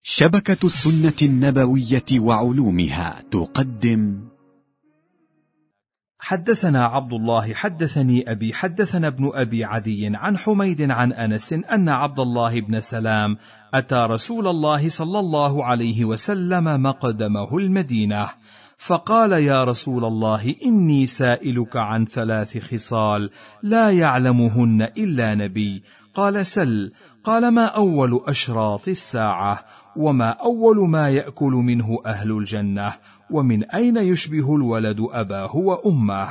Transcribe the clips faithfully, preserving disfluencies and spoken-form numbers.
شبكة السنة النبوية وعلومها تقدم. حدثنا عبد الله حدثني أبي حدثنا ابن أبي عدي عن حميد عن أنس أن عبد الله بن سلام أتى رسول الله صلى الله عليه وسلم مقدمه المدينة، فقال: يا رسول الله، إني سائلك عن ثلاث خصال لا يعلمهن إلا نبي. قال: سل. قال: ما أول أشراط الساعة؟ وما أول ما يأكل منه أهل الجنة؟ ومن أين يشبه الولد أباه وأمه؟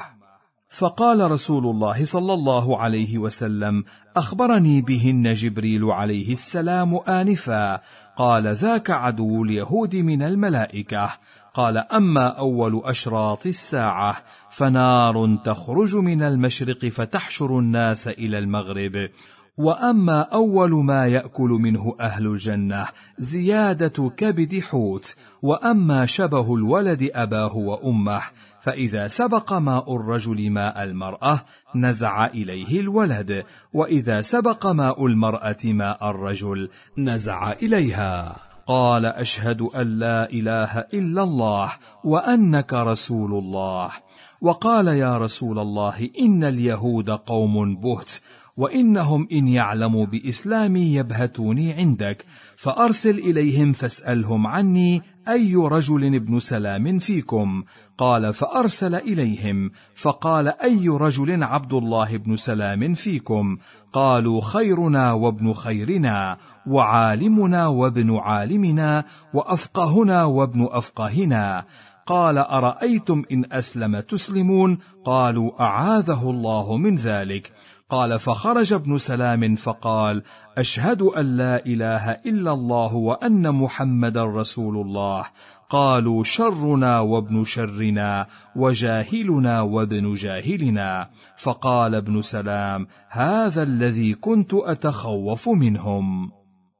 فقال رسول الله صلى الله عليه وسلم: أخبرني بهن جبريل عليه السلام آنفا. قال: ذاك عدو اليهود من الملائكة. قال: أما أول أشراط الساعة فنار تخرج من المشرق فتحشر الناس إلى المغرب. وأما أول ما يأكل منه أهل الجنة زيادة كبد حوت. وأما شبه الولد أباه وأمه فإذا سبق ماء الرجل ماء المرأة نزع إليه الولد، وإذا سبق ماء المرأة ماء الرجل نزع إليها. قال: أشهد أن لا إله إلا الله وأنك رسول الله. وقال: يا رسول الله، إن اليهود قوم بهت، وإنهم إن يعلموا بإسلامي يبهتوني عندك، فأرسل إليهم فاسألهم عني أي رجل ابن سلام فيكم. قال: فأرسل إليهم فقال: أي رجل عبد الله بن سلام فيكم؟ قالوا: خيرنا وابن خيرنا، وعالمنا وابن عالمنا، وأفقهنا وابن أفقهنا. قال: أرأيتم إن أسلم تسلمون؟ قالوا: أعاذه الله من ذلك. قال: فخرج ابن سلام فقال: أشهد أن لا إله إلا الله وأن محمدا رسول الله. قالوا: شرنا وابن شرنا، وجاهلنا وابن جاهلنا. فقال ابن سلام: هذا الذي كنت أتخوف منهم.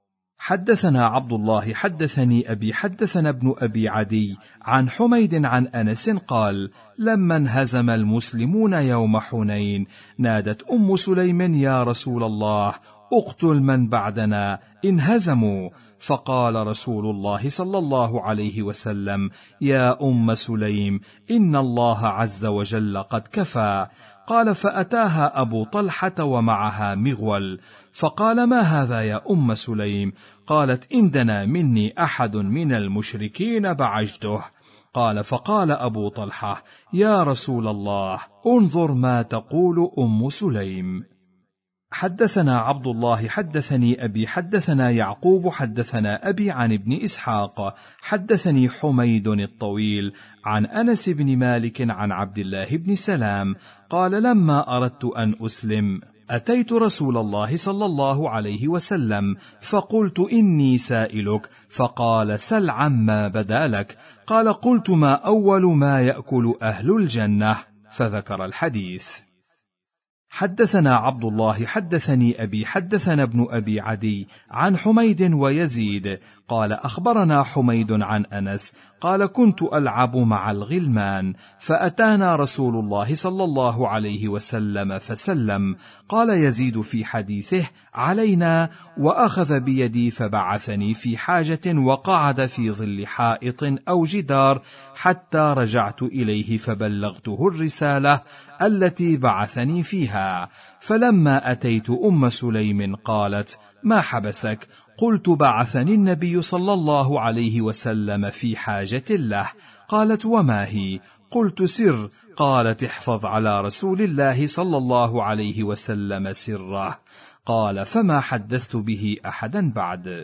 حدثنا عبد الله حدثني أبي حدثنا ابن أبي عدي عن حميد عن أنس قال: لما انهزم المسلمون يوم حنين نادت أم سليم: يا رسول الله، اقتل من بعدنا، انهزموا. فقال رسول الله صلى الله عليه وسلم: يا أم سليم، إن الله عز وجل قد كفى. قال: فأتاها أبو طلحة ومعها مغول، فقال: ما هذا يا أم سليم؟ قالت: إن دنا مني أحد من المشركين بعجته. قال: فقال أبو طلحة: يا رسول الله، انظر ما تقول أم سليم. حدثنا عبد الله حدثني أبي حدثنا يعقوب حدثنا أبي عن ابن إسحاق حدثني حميد الطويل عن أنس بن مالك عن عبد الله بن سلام قال: لما أردت أن أسلم أتيت رسول الله صلى الله عليه وسلم فقلت: إني سائلك. فقال: سل عما بدا لك. قال: قلت: ما أول ما يأكل أهل الجنة؟ فذكر الحديث. حدثنا عبد الله حدثني أبي حدثنا ابن أبي عدي عن حميد ويزيد قال: أخبرنا حميد عن أنس قال: كنت ألعب مع الغلمان فأتانا رسول الله صلى الله عليه وسلم فسلم. قال يزيد في حديثه: علينا، وأخذ بيدي فبعثني في حاجة وقعد في ظل حائط أو جدار حتى رجعت إليه فبلغته الرسالة التي بعثني فيها. فلما أتيت أم سليم قالت: ما حبسك؟ قلت: بعثني النبي صلى الله عليه وسلم في حاجة له. قالت: وما هي؟ قلت: سر. قالت: احفظ على رسول الله صلى الله عليه وسلم سره. قال: فما حدثت به أحدا بعد.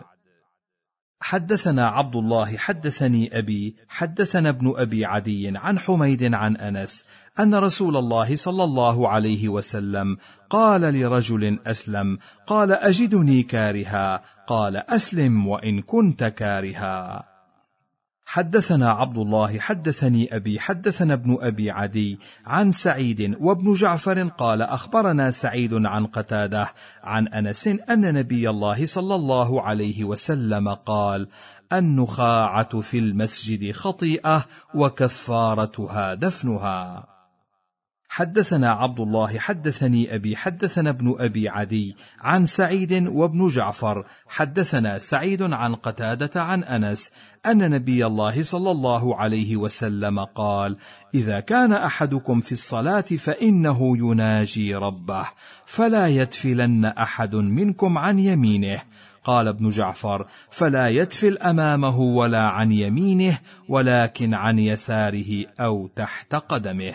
حدثنا عبد الله حدثني أبي حدثنا ابن أبي عدي عن حميد عن أنس أن رسول الله صلى الله عليه وسلم قال لرجل أسلم قال: أجدني كارها. قال: أسلم وإن كنت كارها. حدثنا عبد الله حدثني أبي حدثنا ابن أبي عدي عن سعيد وابن جعفر قال: أخبرنا سعيد عن قتادة عن أنس أن نبي الله صلى الله عليه وسلم قال: النخاعة في المسجد خطيئة وكفارتها دفنها. حدثنا عبد الله حدثني أبي حدثنا ابن أبي عدي عن سعيد وابن جعفر حدثنا سعيد عن قتادة عن أنس أن نبي الله صلى الله عليه وسلم قال: إذا كان أحدكم في الصلاة فإنه يناجي ربه، فلا يتفلن أحد منكم عن يمينه. قال ابن جعفر: فلا يتفل أمامه ولا عن يمينه، ولكن عن يساره أو تحت قدمه.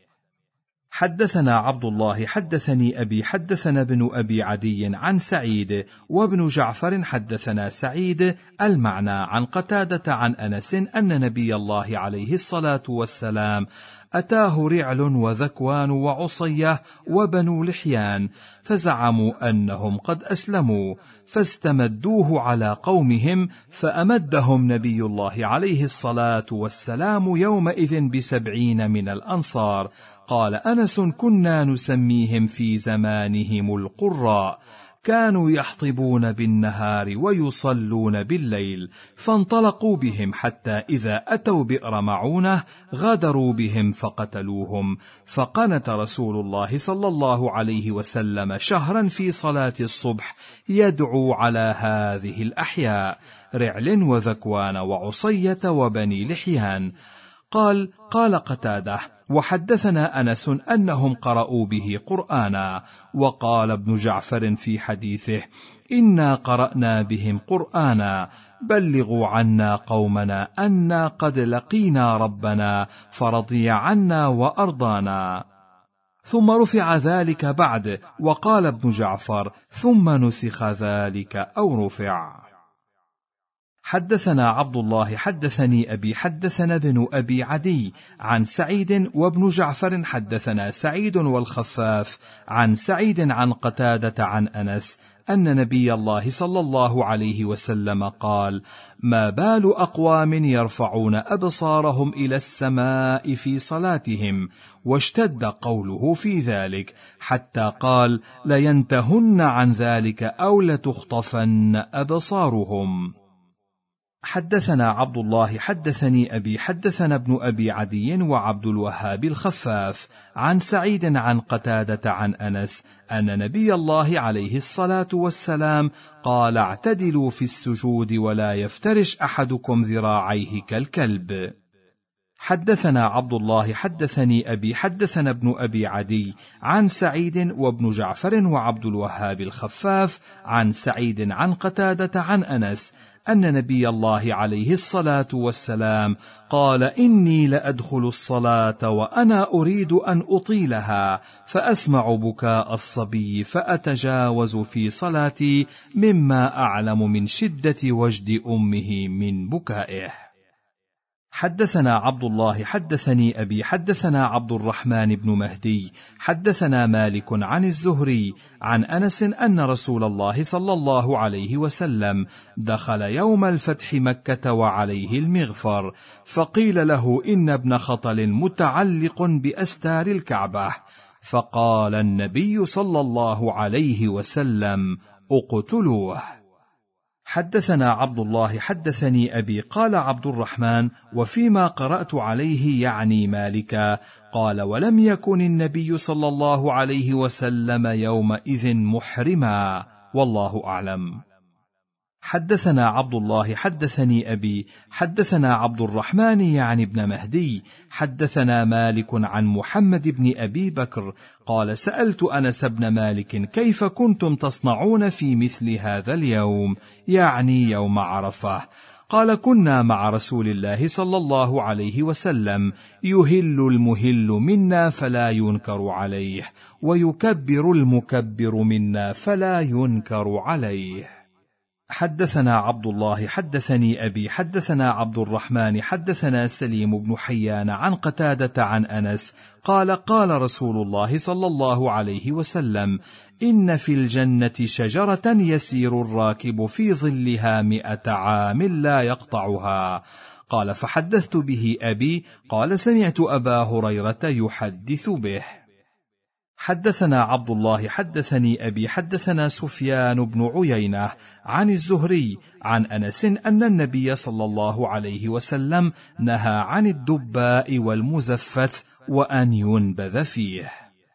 حدثنا عبد الله حدثني أبي حدثنا ابن أبي عدي عن سعيد وابن جعفر حدثنا سعيد المعنى عن قتادة عن أنس أن نبي الله عليه الصلاة والسلام أتاه رعل وذكوان وعصية وبنو لحيان، فزعموا أنهم قد أسلموا، فاستمدوه على قومهم، فأمدهم نبي الله عليه الصلاة والسلام يومئذ بسبعين من الأنصار. قال أنس: كنا نسميهم في زمانهم القراء، كانوا يحطبون بالنهار ويصلون بالليل، فانطلقوا بهم حتى إذا أتوا بئر معونة غادروا بهم فقتلوهم، فقنت رسول الله صلى الله عليه وسلم شهرا في صلاة الصبح يدعو على هذه الأحياء: رعل وذكوان وعصية وبني لحيان. قال قال قتادة: وحدثنا أنس أنهم قرأوا به قرآنا. وقال ابن جعفر في حديثه: إنا قرأنا بهم قرآنا، بلغوا عنا قومنا أنا قد لقينا ربنا فرضي عنا وأرضانا. ثم رفع ذلك بعد، وقال ابن جعفر: ثم نسخ ذلك أو رفع. حدثنا عبد الله حدثني أبي حدثنا ابن أبي عدي عن سعيد وابن جعفر حدثنا سعيد والخفاف عن سعيد عن قتادة عن أنس أن نبي الله صلى الله عليه وسلم قال: ما بال أقوام يرفعون أبصارهم إلى السماء في صلاتهم، واشتد قوله في ذلك حتى قال: لينتهن عن ذلك أو لتخطفن أبصارهم. حدثنا عبد الله حدثني أبي حدثنا ابن أبي عدي وعبد الوهاب الخفاف عن سعيد عن قتادة عن أنس أن نبي الله عليه الصلاة والسلام قال: اعتدلوا في السجود ولا يفترش أحدكم ذراعيه كالكلب. حدثنا عبد الله حدثني أبي حدثنا ابن أبي عدي عن سعيد وابن جعفر وعبد الوهاب الخفاف عن سعيد عن قتادة عن أنس أن نبي الله عليه الصلاة والسلام قال: إني لأدخل الصلاة وأنا أريد أن أطيلها، فأسمع بكاء الصبي فأتجاوز في صلاتي مما أعلم من شدة وجد أمه من بكائه. حدثنا عبد الله حدثني أبي حدثنا عبد الرحمن بن مهدي حدثنا مالك عن الزهري عن أنس أن رسول الله صلى الله عليه وسلم دخل يوم الفتح مكة وعليه المغفر، فقيل له: إن ابن خطل متعلق بأستار الكعبة، فقال النبي صلى الله عليه وسلم: اقتلوه. حدثنا عبد الله حدثني أبي قال عبد الرحمن: وفيما قرأت عليه يعني مالكا قال: ولم يكن النبي صلى الله عليه وسلم يومئذ محرما، والله أعلم. حدثنا عبد الله حدثني أبي حدثنا عبد الرحمن يعني ابن مهدي حدثنا مالك عن محمد بن أبي بكر قال: سألت أنس بن مالك: كيف كنتم تصنعون في مثل هذا اليوم، يعني يوم عرفة؟ قال: كنا مع رسول الله صلى الله عليه وسلم، يهل المهل منا فلا ينكر عليه، ويكبر المكبر منا فلا ينكر عليه. حدثنا عبد الله حدثني أبي حدثنا عبد الرحمن حدثنا سليم بن حيان عن قتادة عن أنس قال: قال رسول الله صلى الله عليه وسلم: إن في الجنة شجرة يسير الراكب في ظلها مئة عام لا يقطعها. قال: فحدثت به أبي قال: سمعت أبا هريرة يحدث به. حدثنا عبد الله حدثني أبي حدثنا سفيان بن عيينة عن الزهري عن أنس أن النبي صلى الله عليه وسلم نهى عن الدباء والمزفت وأن ينبذ فيه.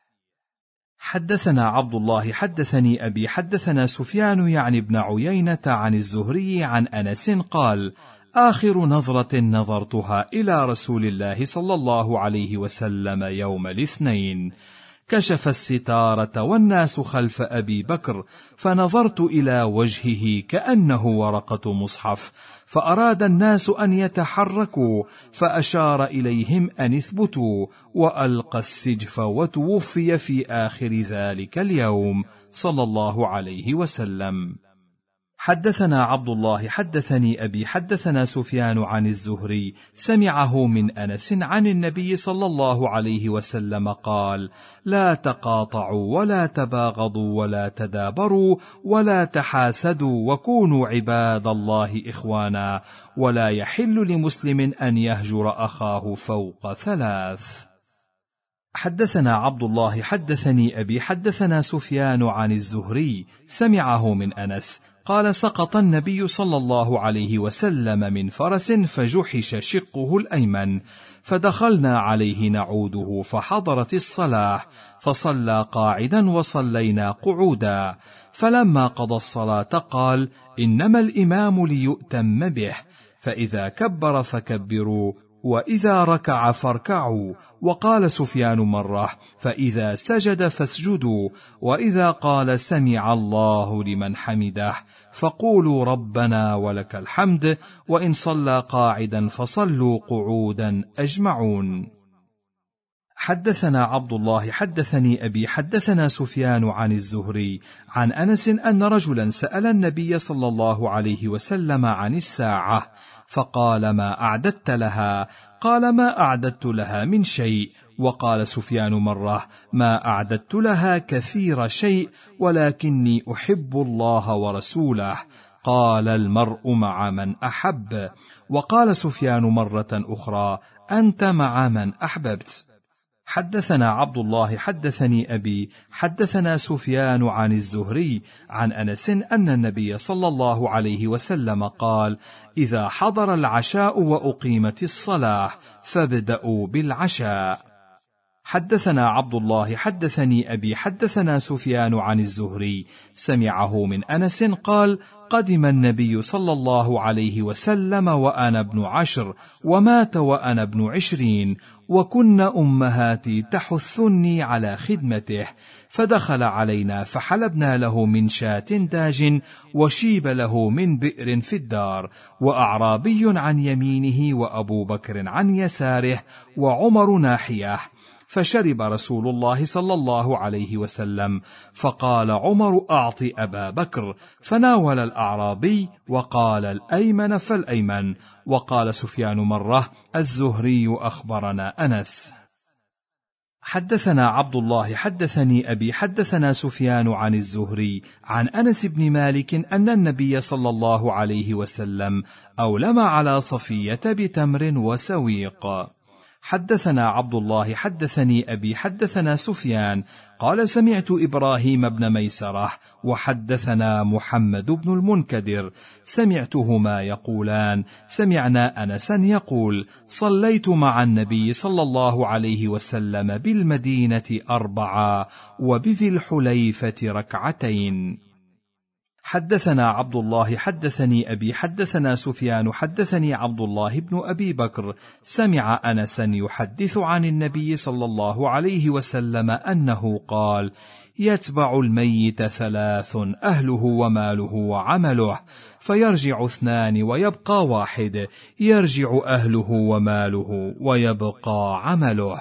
حدثنا عبد الله حدثني أبي حدثنا سفيان يعني ابن عيينة عن الزهري عن أنس قال: آخر نظرة نظرتها إلى رسول الله صلى الله عليه وسلم يوم الاثنين، كشف الستارة والناس خلف أبي بكر، فنظرت إلى وجهه كأنه ورقة مصحف، فأراد الناس أن يتحركوا فأشار إليهم أن اثبتوا، وألقى السجف وتوفي في آخر ذلك اليوم صلى الله عليه وسلم. حدثنا عبد الله حدثني أبي حدثنا سفيان عن الزهري سمعه من أنس عن النبي صلى الله عليه وسلم قال: لا تقاطعوا ولا تباغضوا ولا تدابروا ولا تحاسدوا وكونوا عباد الله إخوانا، ولا يحل لمسلم أن يهجر أخاه فوق ثلاث. حدثنا عبد الله حدثني أبي حدثنا سفيان عن الزهري سمعه من أنس قال: سقط النبي صلى الله عليه وسلم من فرس فجحش شقه الأيمن، فدخلنا عليه نعوده فحضرت الصلاة، فصلى قاعدا وصلينا قعودا، فلما قضى الصلاة قال: إنما الإمام ليؤتم به، فإذا كبر فكبروا، وإذا ركع فاركعوا. وقال سفيان مرة: فإذا سجد فاسجدوا، وإذا قال سمع الله لمن حمده فقولوا ربنا ولك الحمد، وإن صلى قاعدا فصلوا قعودا أجمعون. حدثنا عبد الله حدثني أبي حدثنا سفيان عن الزهري عن أنس أن رجلا سأل النبي صلى الله عليه وسلم عن الساعة، فقال: ما أعددت لها؟ قال: ما أعددت لها من شيء. وقال سفيان مرة: ما أعددت لها كثير شيء، ولكني أحب الله ورسوله. قال: المرء مع من أحب. وقال سفيان مرة أخرى: أنت مع من أحببت. حدثنا عبد الله حدثني أبي حدثنا سفيان عن الزهري عن أنس أن النبي صلى الله عليه وسلم قال: إذا حضر العشاء وأقيمت الصلاة فابدأوا بالعشاء. حدثنا عبد الله حدثني أبي حدثنا سفيان عن الزهري سمعه من أنس قال: قدم النبي صلى الله عليه وسلم وأنا ابن عشر، ومات وأنا ابن عشرين، وكن أمهاتي تحثني على خدمته، فدخل علينا فحلبنا له من شاة داج، وشيب له من بئر في الدار، وأعرابي عن يمينه وأبو بكر عن يساره وعمر ناحية، فشرب رسول الله صلى الله عليه وسلم، فقال عمر: أعط أبا بكر، فناول الأعرابي وقال: الأيمن فالأيمن. وقال سفيان مرة: الزهري أخبرنا أنس. حدثنا عبد الله حدثني أبي حدثنا سفيان عن الزهري عن أنس بن مالك أن النبي صلى الله عليه وسلم أولم على صفية بتمر وسويق. حدثنا عبد الله حدثني أبي حدثنا سفيان قال: سمعت إبراهيم بن ميسرة وحدثنا محمد بن المنكدر سمعتهما يقولان: سمعنا أنسا يقول: صليت مع النبي صلى الله عليه وسلم بالمدينة أربعة وبذي الحليفة ركعتين. حدثنا عبد الله حدثني أبي حدثنا سفيان حدثني عبد الله بن أبي بكر سمع أنسا يحدث عن النبي صلى الله عليه وسلم أنه قال: يتبع الميت ثلاث: أهله وماله وعمله، فيرجع اثنان ويبقى واحد، يرجع أهله وماله ويبقى عمله.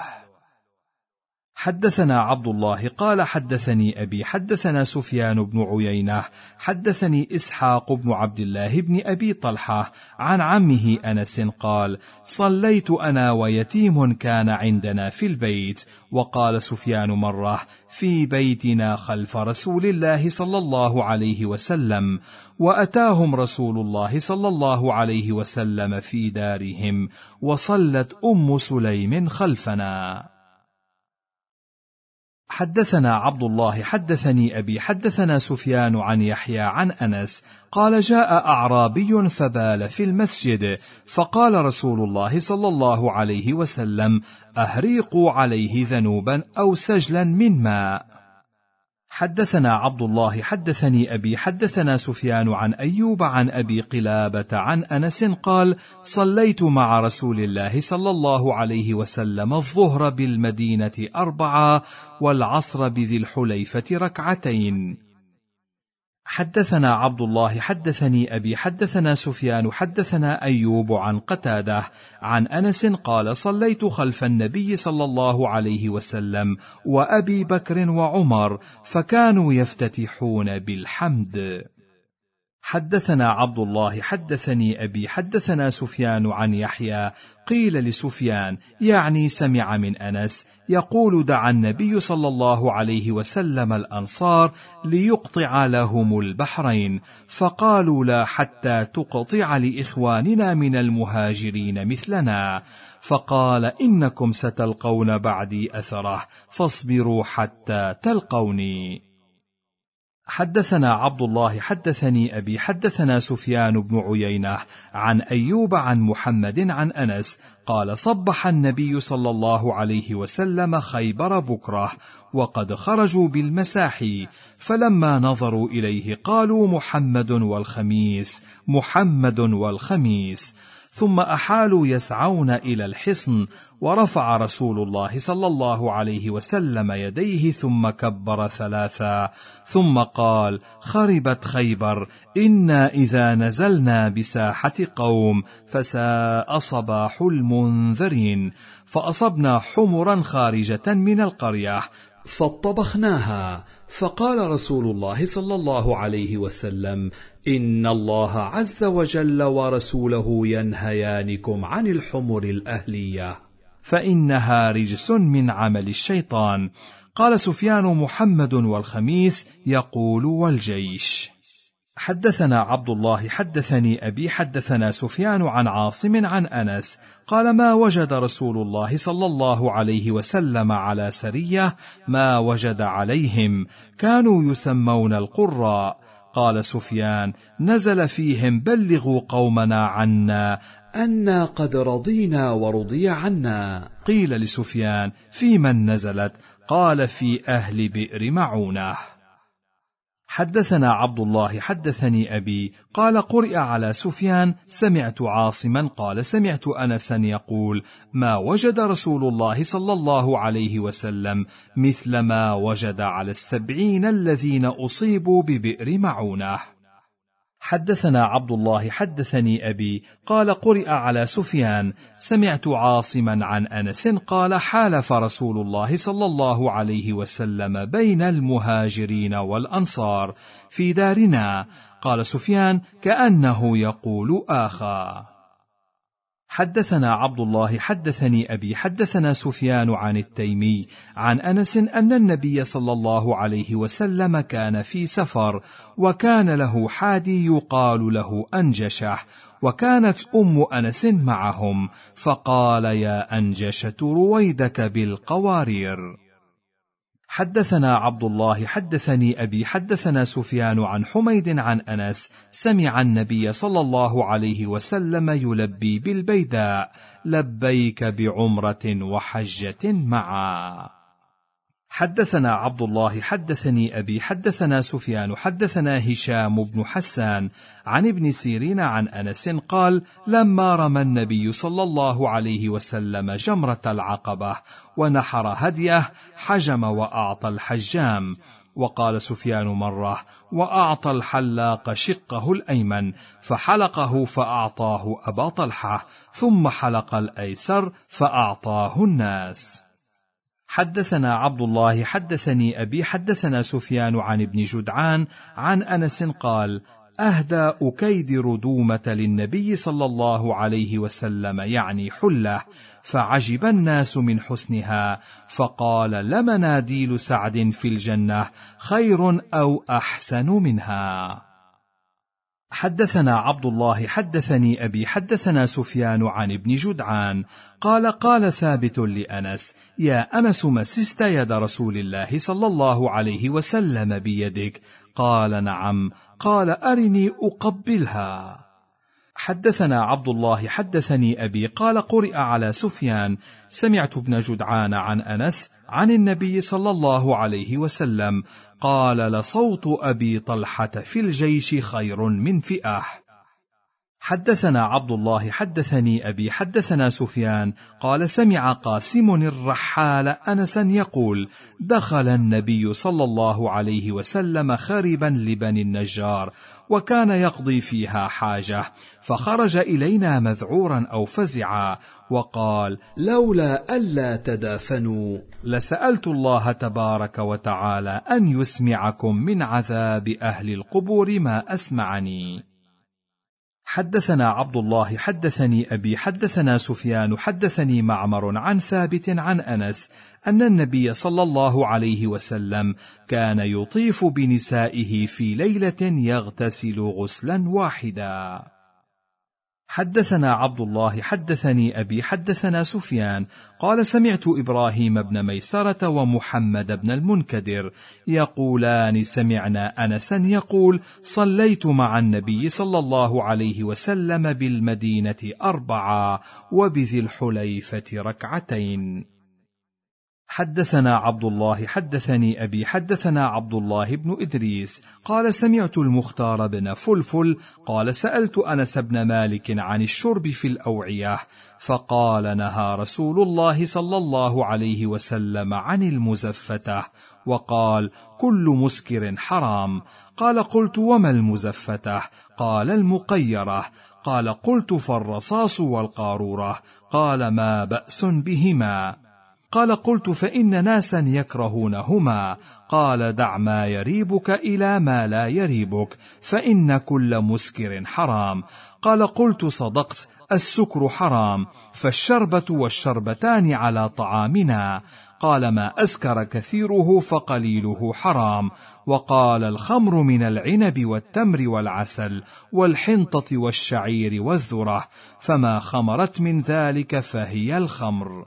حدثنا عبد الله قال: حدثني أبي حدثنا سفيان بن عيينة حدثني إسحاق بن عبد الله بن أبي طلحة عن عمه أنس قال: صليت أنا ويتيم كان عندنا في البيت. وقال سفيان مرة: في بيتنا خلف رسول الله صلى الله عليه وسلم، وأتاهم رسول الله صلى الله عليه وسلم في دارهم، وصلت أم سليم خلفنا. حدثنا عبد الله حدثني أبي حدثنا سفيان عن يحيى عن أنس قال جاء أعرابي فبال في المسجد فقال رسول الله صلى الله عليه وسلم أهريقوا عليه ذنوبا أو سجلا من ماء. حدثنا عبد الله حدثني أبي حدثنا سفيان عن أيوب عن أبي قلابة عن أنس قال صليت مع رسول الله صلى الله عليه وسلم الظهر بالمدينة أربعة والعصر بذي الحليفة ركعتين. حدثنا عبد الله حدثني أبي حدثنا سفيان حدثنا أيوب عن قتادة عن أنس قال صليت خلف النبي صلى الله عليه وسلم وأبي بكر وعمر فكانوا يفتتحون بالحمد. حدثنا عبد الله حدثني أبي حدثنا سفيان عن يحيى قيل لسفيان يعني سمع من أنس يقول دعا النبي صلى الله عليه وسلم الأنصار ليقطع لهم البحرين فقالوا لا حتى تقطع لإخواننا من المهاجرين مثلنا فقال إنكم ستلقون بعدي أثره فاصبروا حتى تلقوني. حدثنا عبد الله حدثني أبي حدثنا سفيان بن عيينة عن أيوب عن محمد عن أنس قال صبح النبي صلى الله عليه وسلم خيبر بكرة وقد خرجوا بالمساحي فلما نظروا إليه قالوا محمد والخميس محمد والخميس ثم أحالوا يسعون إلى الحصن ورفع رسول الله صلى الله عليه وسلم يديه ثم كبر ثلاثا ثم قال خربت خيبر إنا إذا نزلنا بساحة قوم فساء صباح المنذرين فأصبنا حمرا خارجة من القرية فاطبخناها فقال رسول الله صلى الله عليه وسلم إن الله عز وجل ورسوله ينهيانكم عن الحمر الأهلية فإنها رجس من عمل الشيطان. قال سفيان محمد والخميس يقول والجيش. حدثنا عبد الله حدثني أبي حدثنا سفيان عن عاصم عن أنس قال ما وجد رسول الله صلى الله عليه وسلم على سرية ما وجد عليهم كانوا يسمون القراء. قال سفيان نزل فيهم بلغوا قومنا عنا أنا قد رضينا ورضي عنا. قيل لسفيان في من نزلت؟ قال في أهل بئر معونة. حدثنا عبد الله حدثني أبي قال قرئ على سفيان سمعت عاصما قال سمعت أنسا يقول ما وجد رسول الله صلى الله عليه وسلم مثل ما وجد على السبعين الذين أصيبوا ببئر معونة. حدثنا عبد الله حدثني أبي قال قرئ على سفيان سمعت عاصما عن أنس قال حالف رسول الله صلى الله عليه وسلم بين المهاجرين والأنصار في دارنا. قال سفيان كأنه يقول آخا. حدثنا عبد الله حدثني أبي حدثنا سفيان عن التيمي عن أنس أن النبي صلى الله عليه وسلم كان في سفر وكان له حادي يقال له أنجشة وكانت أم أنس معهم فقال يا أنجشة رويدك بالقوارير. حدثنا عبد الله حدثني أبي حدثنا سفيان عن حميد عن أنس سمع النبي صلى الله عليه وسلم يلبي بالبيداء لبيك بعمرة وحجة معا. حدثنا عبد الله حدثني أبي حدثنا سفيان حدثنا هشام بن حسان عن ابن سيرين عن أنس قال لما رمى النبي صلى الله عليه وسلم جمرة العقبة ونحر هديه حجم وأعطى الحجام. وقال سفيان مرة وأعطى الحلاق شقه الأيمن فحلقه فأعطاه أبا طلحة ثم حلق الأيسر فأعطاه الناس. حدثنا عبد الله حدثني أبي حدثنا سفيان عن ابن جدعان عن أنس قال أهدى أكيدر دومة للنبي صلى الله عليه وسلم يعني حلة فعجب الناس من حسنها فقال لمناديل سعد في الجنة خير أو أحسن منها. حدثنا عبد الله حدثني أبي حدثنا سفيان عن ابن جدعان قال قال ثابت لأنس: يا أنس مسست يد رسول الله صلى الله عليه وسلم بيدك؟ قال: نعم. قال: أرني أقبلها. حدثنا عبد الله حدثني أبي قال قرئ على سفيان: سمعت ابن جدعان عن أنس عن النبي صلى الله عليه وسلم قال: لصوت أبي طلحة في الجيش خير من فئة. حدثنا عبد الله حدثني أبي حدثنا سفيان قال سمع قاسم الرحال أنسا يقول: دخل النبي صلى الله عليه وسلم خربا لبني النجار وكان يقضي فيها حاجة، فخرج إلينا مذعورا أو فزعا وقال: لولا ألا تدافنوا لسألت الله تبارك وتعالى أن يسمعكم من عذاب أهل القبور ما أسمعني. حدثنا عبد الله حدثني أبي حدثنا سفيان حدثني معمر عن ثابت عن أنس أن النبي صلى الله عليه وسلم كان يطيف بنسائه في ليلة يغتسل غسلا واحدا. حدثنا عبد الله حدثني أبي حدثنا سفيان قال سمعت إبراهيم بن ميسرة ومحمد بن المنكدر يقولان سمعنا أنسا يقول: صليت مع النبي صلى الله عليه وسلم بالمدينة أربعة وبذي الحليفة ركعتين. حدثنا عبد الله حدثني أبي حدثنا عبد الله بن إدريس قال سمعت المختار بن فلفل قال سألت أنس بن مالك عن الشرب في الأوعية فقال: نهى رسول الله صلى الله عليه وسلم عن المزفتة، وقال: كل مسكر حرام. قال: قلت: وما المزفتة؟ قال: المقيرة. قال: قلت: فالرصاص والقارورة؟ قال: ما بأس بهما؟ قال: قلت: فإن ناسا يكرهونهما. قال: دع ما يريبك إلى ما لا يريبك، فإن كل مسكر حرام. قال: قلت: صدقت، السكر حرام، فالشربة والشربتان على طعامنا. قال: ما أسكر كثيره فقليله حرام. وقال: الخمر من العنب والتمر والعسل والحنطة والشعير والذرة، فما خمرت من ذلك فهي الخمر.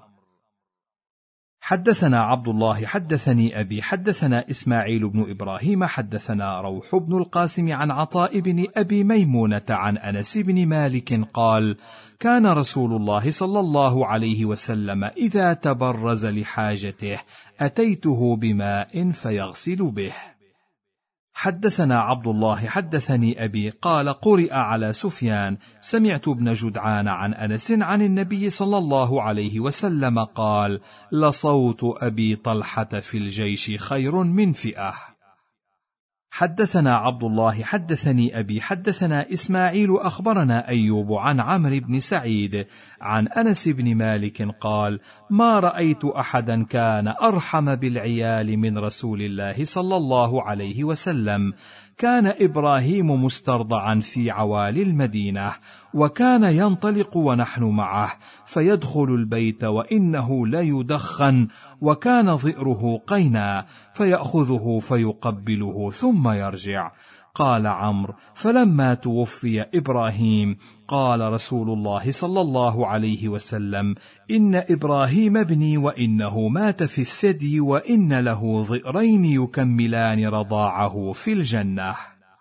حدثنا عبد الله حدثني أبي حدثنا إسماعيل بن إبراهيم حدثنا روح بن القاسم عن عطاء بن أبي ميمونة عن أنس بن مالك قال: كان رسول الله صلى الله عليه وسلم إذا تبرز لحاجته أتيته بماء فيغسل به. حدثنا عبد الله حدثني أبي قال قرئ على سفيان سمعت ابن جدعان عن أنس عن النبي صلى الله عليه وسلم قال: لصوت أبي طلحة في الجيش خير من فئة. حدثنا عبد الله حدثني أبي حدثنا إسماعيل أخبرنا أيوب عن عمرو بن سعيد عن أنس بن مالك قال: ما رأيت أحدا كان أرحم بالعيال من رسول الله صلى الله عليه وسلم. كان إبراهيم مسترضعا في عوالي المدينة، وكان ينطلق ونحن معه فيدخل البيت وإنه ليدخن، وكان ظئره قينا، فيأخذه فيقبله ثم يرجع. قال عمرو: فلما توفي إبراهيم قال رسول الله صلى الله عليه وسلم: إن إبراهيم ابني وإنه مات في الثدي وإن له ظئرين يكملان رضاعه في الجنة.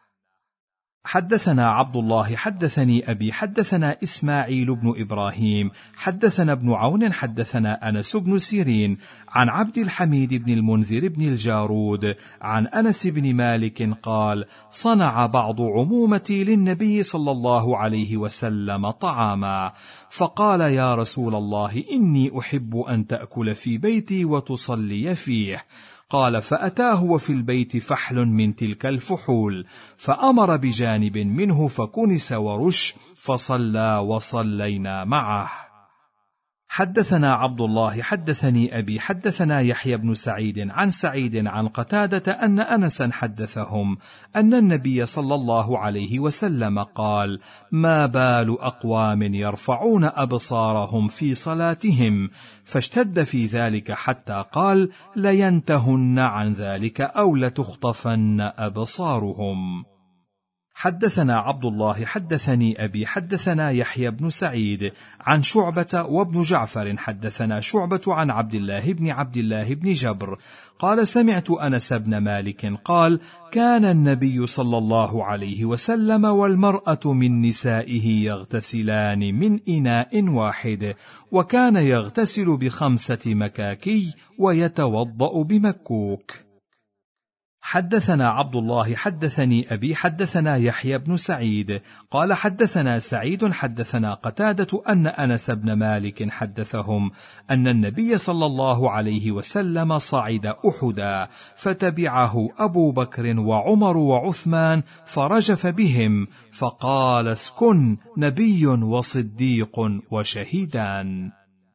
حدثنا عبد الله حدثني أبي حدثنا إسماعيل بن إبراهيم حدثنا ابن عون حدثنا أنس بن سيرين عن عبد الحميد بن المنذر بن الجارود عن أنس بن مالك قال: صنع بعض عمومتي للنبي صلى الله عليه وسلم طعاما، فقال: يا رسول الله، إني أحب أن تأكل في بيتي وتصلي فيه. قال: فأتاه وفي البيت فحل من تلك الفحول، فأمر بجانب منه فكنس ورش، فصلى وصلينا معه. حدثنا عبد الله حدثني أبي حدثنا يحيى بن سعيد عن سعيد عن قتادة أن أنسا حدثهم أن النبي صلى الله عليه وسلم قال: ما بال أقوام يرفعون أبصارهم في صلاتهم، فاشتد في ذلك حتى قال: لينتهن عن ذلك أو لتخطفن أبصارهم. حدثنا عبد الله حدثني أبي حدثنا يحيى بن سعيد عن شعبة وابن جعفر حدثنا شعبة عن عبد الله بن عبد الله بن جبر قال سمعت أنس بن مالك قال كان النبي صلى الله عليه وسلم والمرأة من نسائه يغتسلان من إناء واحد، وكان يغتسل بخمسة مكاكي ويتوضأ بمكوك. حدثنا عبد الله حدثني أبي حدثنا يحيى بن سعيد قال حدثنا سعيد حدثنا قتادة أن أنس بن مالك حدثهم أن النبي صلى الله عليه وسلم صعد أحدا فتبعه أبو بكر وعمر وعثمان فرجف بهم فقال اسكن نبي وصديق وشهيدان.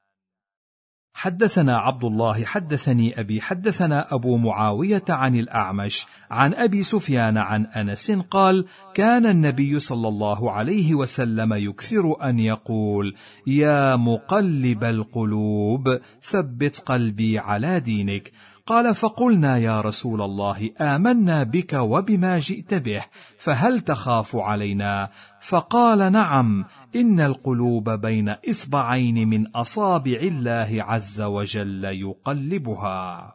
حدثنا عبد الله حدثني أبي حدثنا أبو معاوية عن الأعمش عن أبي سفيان عن أنس قال كان النبي صلى الله عليه وسلم يكثر أن يقول يا مقلب القلوب ثبت قلبي على دينك. قال فقلنا يا رسول الله آمنا بك وبما جئت به فهل تخاف علينا؟ فقال نعم إن القلوب بين إصبعين من أصابع الله عز وجل يقلبها.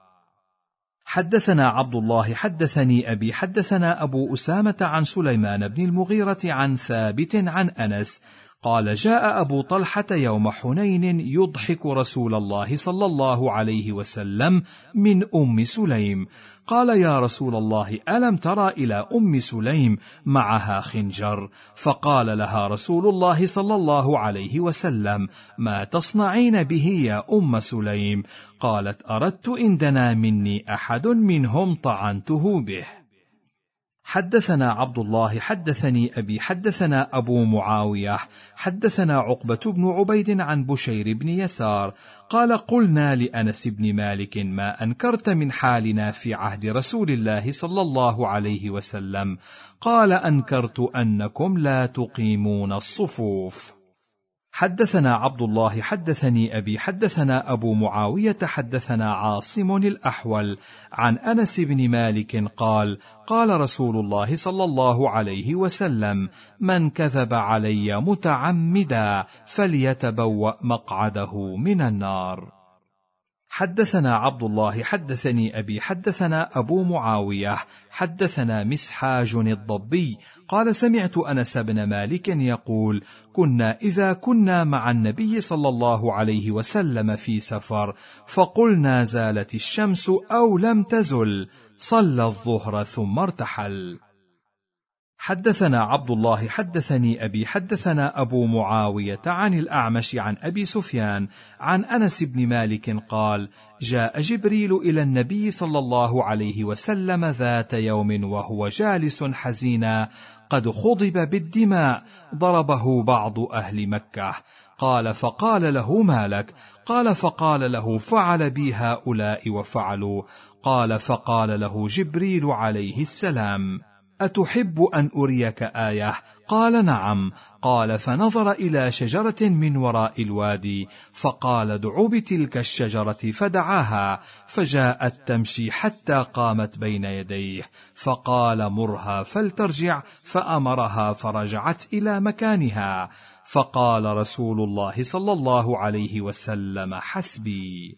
حدثنا عبد الله حدثني أبي حدثنا أبو أسامة عن سليمان بن المغيرة عن ثابت عن أنس قال جاء أبو طلحة يوم حنين يضحك رسول الله صلى الله عليه وسلم من أم سليم. قال يا رسول الله ألم ترى إلى أم سليم معها خنجر؟ فقال لها رسول الله صلى الله عليه وسلم ما تصنعين به يا أم سليم؟ قالت أردت إن دنا مني أحد منهم طعنته به. حدثنا عبد الله حدثني أبي حدثنا أبو معاوية حدثنا عقبة بن عبيد عن بشير بن يسار قال قلنا لأنس بن مالك ما أنكرت من حالنا في عهد رسول الله صلى الله عليه وسلم؟ قال أنكرت أنكم لا تقيمون الصفوف. حدثنا عبد الله حدثني أبي حدثنا أبو معاوية حدثنا عاصم الأحول عن أنس بن مالك قال قال رسول الله صلى الله عليه وسلم من كذب علي متعمدا فليتبوأ مقعده من النار. حدثنا عبد الله حدثني أبي حدثنا أبو معاوية حدثنا مسحاج الضبي قال سمعت أنس بن مالك يقول كنا إذا كنا مع النبي صلى الله عليه وسلم في سفر فقلنا زالت الشمس أو لم تزل صلى الظهر ثم ارتحل. حدثنا عبد الله حدثني أبي حدثنا أبو معاوية عن الأعمش عن أبي سفيان عن أنس بن مالك قال جاء جبريل إلى النبي صلى الله عليه وسلم ذات يوم وهو جالس حزينا قد خضب بالدماء ضربه بعض أهل مكة. قال فقال له ما لك؟ قال فقال له فعل بي هؤلاء وفعلوا. قال فقال له جبريل عليه السلام أتحب أن أريك آية؟ قال نعم. قال فنظر إلى شجرة من وراء الوادي فقال ادع بتلك الشجرة فدعاها فجاءت تمشي حتى قامت بين يديه فقال مرها فلترجع فأمرها فرجعت إلى مكانها. فقال رسول الله صلى الله عليه وسلم حسبي.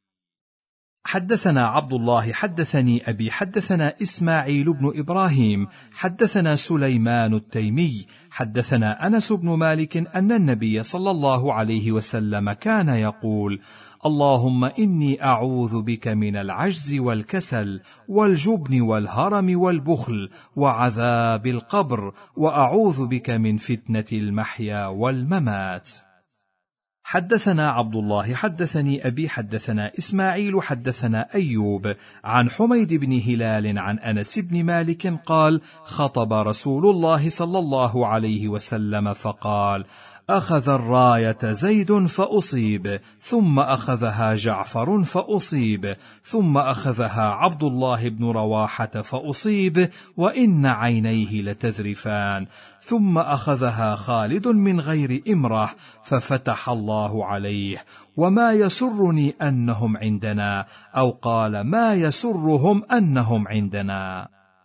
حدثنا عبد الله حدثني أبي حدثنا إسماعيل بن إبراهيم حدثنا سليمان التيمي حدثنا أنس بن مالك أن النبي صلى الله عليه وسلم كان يقول اللهم إني أعوذ بك من العجز والكسل والجبن والهرم والبخل وعذاب القبر وأعوذ بك من فتنة المحيا والممات. حدثنا عبد الله حدثني أبي حدثنا إسماعيل حدثنا أيوب عن حميد بن هلال عن أنس بن مالك قال خطب رسول الله صلى الله عليه وسلم فقال أخذ الراية زيد فأصيب ثم أخذها جعفر فأصيب ثم أخذها عبد الله بن رواحة فأصيب وإن عينيه لتذرفان ثم أخذها خالد من غير إمرة ففتح الله عليه وما يسرني أنهم عندنا أو قال ما يسرهم أنهم عندنا.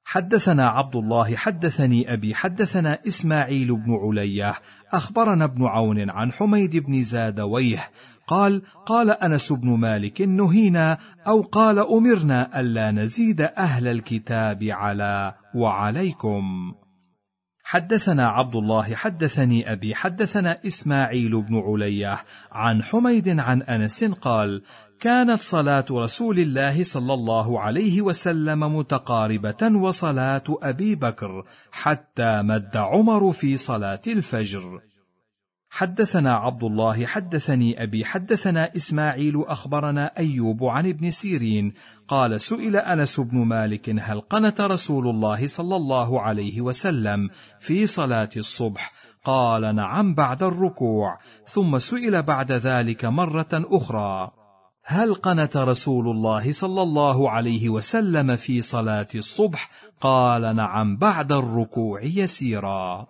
حدثنا عبد الله حدثني أبي حدثنا إسماعيل بن علية أخبرنا ابن عون عن حميد بن زادويه قال قال أنس بن مالك نهينا أو قال أمرنا ألا نزيد أهل الكتاب على وعليكم. حدثنا عبد الله حدثني أبي حدثنا إسماعيل بن علية عن حميد عن أنس قال كانت صلاة رسول الله صلى الله عليه وسلم متقاربة وصلاة أبي بكر حتى مد عمر في صلاة الفجر. حدثنا عبد الله حدثني أبي حدثنا إسماعيل أخبرنا أيوب عن ابن سيرين قال سئل أنس بن مالك هل قنت رسول الله صلى الله عليه وسلم في صلاة الصبح؟ قال نعم بعد الركوع. ثم سئل بعد ذلك مرة أخرى هل قنت رسول الله صلى الله عليه وسلم في صلاة الصبح؟ قال نعم بعد الركوع يسيرا.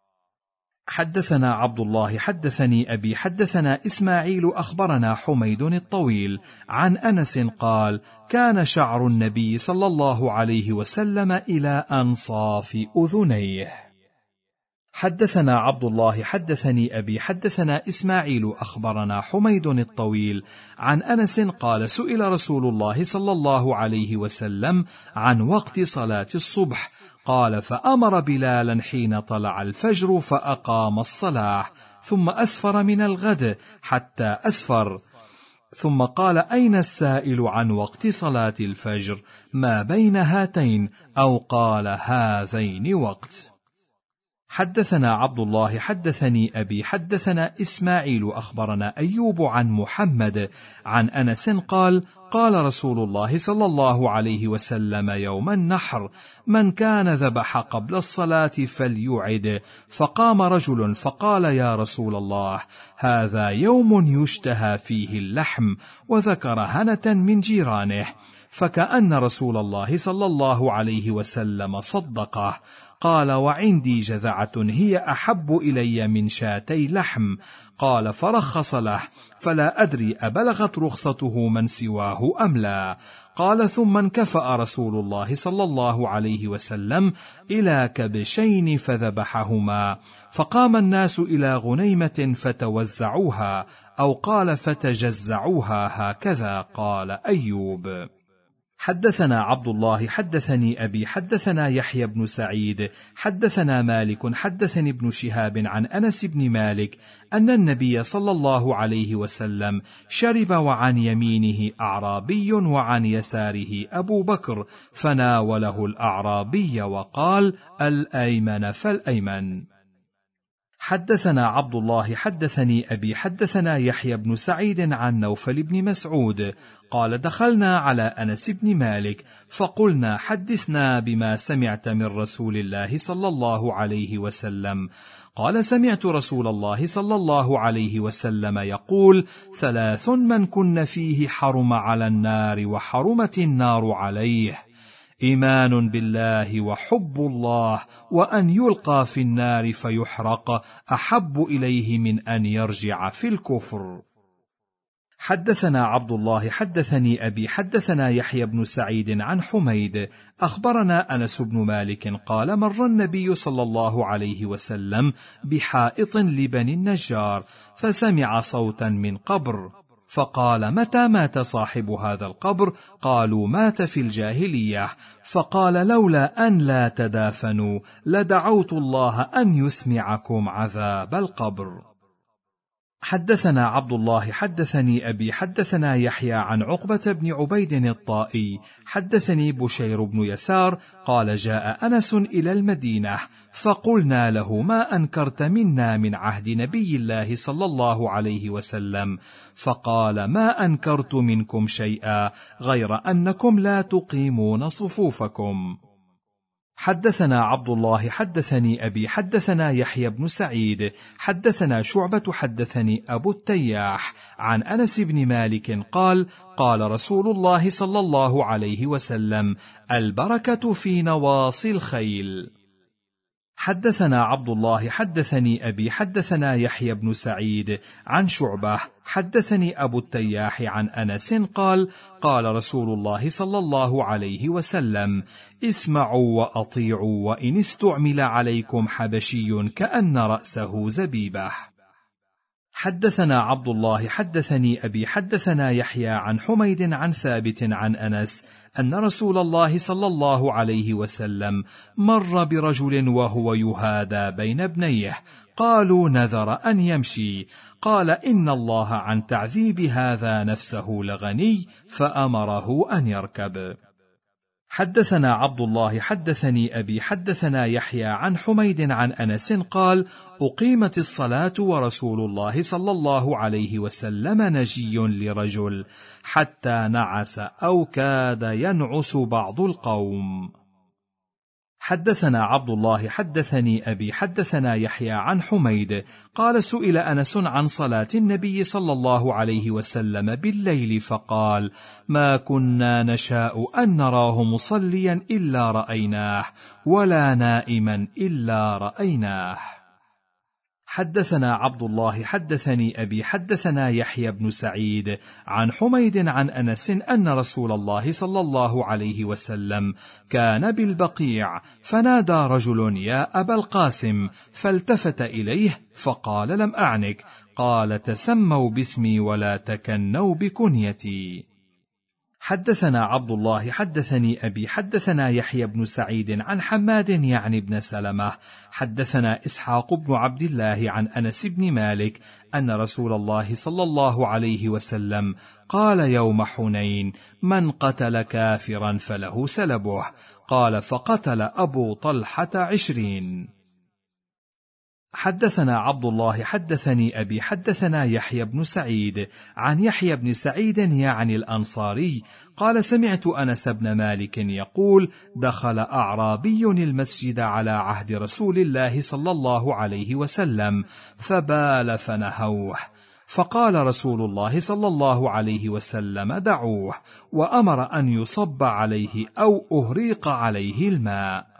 حدثنا عبد الله حدثني أبي حدثنا إسماعيل أخبرنا حميد الطويل عن أنس قال كان شعر النبي صلى الله عليه وسلم إلى أنصاف أذنيه. حدثنا عبد الله حدثني أبي حدثنا إسماعيل أخبرنا حميد الطويل عن أنس قال سئل رسول الله صلى الله عليه وسلم عن وقت صلاة الصبح قال فأمر بلالا حين طلع الفجر فأقام الصلاة ثم أسفر من الغد حتى أسفر ثم قال أين السائل عن وقت صلاة الفجر ما بين هاتين أو قال هذين وقت. حدثنا عبد الله حدثني أبي حدثنا إسماعيل أخبرنا أيوب عن محمد عن أنس قال قال رسول الله صلى الله عليه وسلم يوم النحر من كان ذبح قبل الصلاة فليعد. فقام رجل فقال يا رسول الله هذا يوم يشتهى فيه اللحم وذكر هنة من جيرانه فكأن رسول الله صلى الله عليه وسلم صدقه. قال وعندي جذعة هي أحب إلي من شاتي لحم. قال فرخص له فلا أدري أبلغت رخصته من سواه أم لا. قال ثم انكفأ رسول الله صلى الله عليه وسلم إلى كبشين فذبحهما فقام الناس إلى غنيمة فتوزعوها أو قال فتجزعوها هكذا قال أيوب. حدثنا عبد الله حدثني أبي حدثنا يحيى بن سعيد حدثنا مالك حدثني ابن شهاب عن أنس بن مالك أن النبي صلى الله عليه وسلم شرب وعن يمينه أعرابي وعن يساره أبو بكر فناوله الأعرابي وقال الأيمن فالأيمن. حدثنا عبد الله حدثني أبي حدثنا يحيى بن سعيد عن نوفل بن مسعود قال دخلنا على أنس بن مالك فقلنا حدثنا بما سمعت من رسول الله صلى الله عليه وسلم. قال سمعت رسول الله صلى الله عليه وسلم يقول ثلاث من كن فيه حرم على النار وحرمت النار عليه إيمان بالله وحب الله وأن يلقى في النار فيحرق أحب إليه من أن يرجع في الكفر. حدثنا عبد الله حدثني أبي حدثنا يحيى بن سعيد عن حميد أخبرنا أنس بن مالك قال مر النبي صلى الله عليه وسلم بحائط لبني النجار فسمع صوتا من قبر فقال متى مات صاحب هذا القبر؟ قالوا مات في الجاهلية. فقال لولا أن لا تدافنوا لدعوت الله أن يسمعكم عذاب القبر. حدثنا عبد الله حدثني أبي حدثنا يحيى عن عقبة بن عبيد الطائي حدثني بشير بن يسار قال جاء أنس إلى المدينة فقلنا له ما أنكرت منا من عهد نبي الله صلى الله عليه وسلم؟ فقال ما أنكرت منكم شيئا غير أنكم لا تقيمون صفوفكم. حدثنا عبد الله حدثني أبي حدثنا يحيى بن سعيد حدثنا شعبة حدثني أبو التياح عن أنس بن مالك قال قال رسول الله صلى الله عليه وسلم البركة في نواصي الخيل. حدثنا عبد الله حدثني أبي حدثنا يحيى بن سعيد عن شعبة حدثني أبو التياح عن أنس قال قال رسول الله صلى الله عليه وسلم اسمعوا وأطيعوا وإن استعمل عليكم حبشي كأن رأسه زبيبة. حدثنا عبد الله حدثني أبي حدثنا يحيى عن حميد عن ثابت عن أنس أن رسول الله صلى الله عليه وسلم مر برجل وهو يهادى بين ابنيه، قالوا نذر أن يمشي، قال إن الله عن تعذيب هذا نفسه لغني، فأمره أن يركب. حدثنا عبد الله حدثني أبي حدثنا يحيى عن حميد عن أنس قال أقيمت الصلاة ورسول الله صلى الله عليه وسلم نجي لرجل حتى نعس أو كاد ينعس بعض القوم. حدثنا عبد الله حدثني أبي حدثنا يحيى عن حميد قال سئل أنس عن صلاة النبي صلى الله عليه وسلم بالليل فقال ما كنا نشاء أن نراه مصليا إلا رأيناه ولا نائما إلا رأيناه. حدثنا عبد الله حدثني أبي حدثنا يحيى بن سعيد عن حميد عن أنس أن رسول الله صلى الله عليه وسلم كان بالبقيع فنادى رجل يا أبا القاسم، فالتفت إليه فقال لم أعنك، قال تسموا باسمي ولا تكنوا بكنيتي. حدثنا عبد الله حدثني أبي حدثنا يحيى بن سعيد عن حماد يعني بن سلمة حدثنا إسحاق بن عبد الله عن أنس بن مالك أن رسول الله صلى الله عليه وسلم قال يوم حنين من قتل كافرا فله سلبه، قال فقتل أبو طلحة عشرين. حدثنا عبد الله حدثني أبي حدثنا يحيى بن سعيد عن يحيى بن سعيد يعني الأنصاري قال سمعت أنس بن مالك يقول دخل أعرابي المسجد على عهد رسول الله صلى الله عليه وسلم فبال فنهوه، فقال رسول الله صلى الله عليه وسلم دعوه، وأمر أن يصب عليه أو أهريق عليه الماء.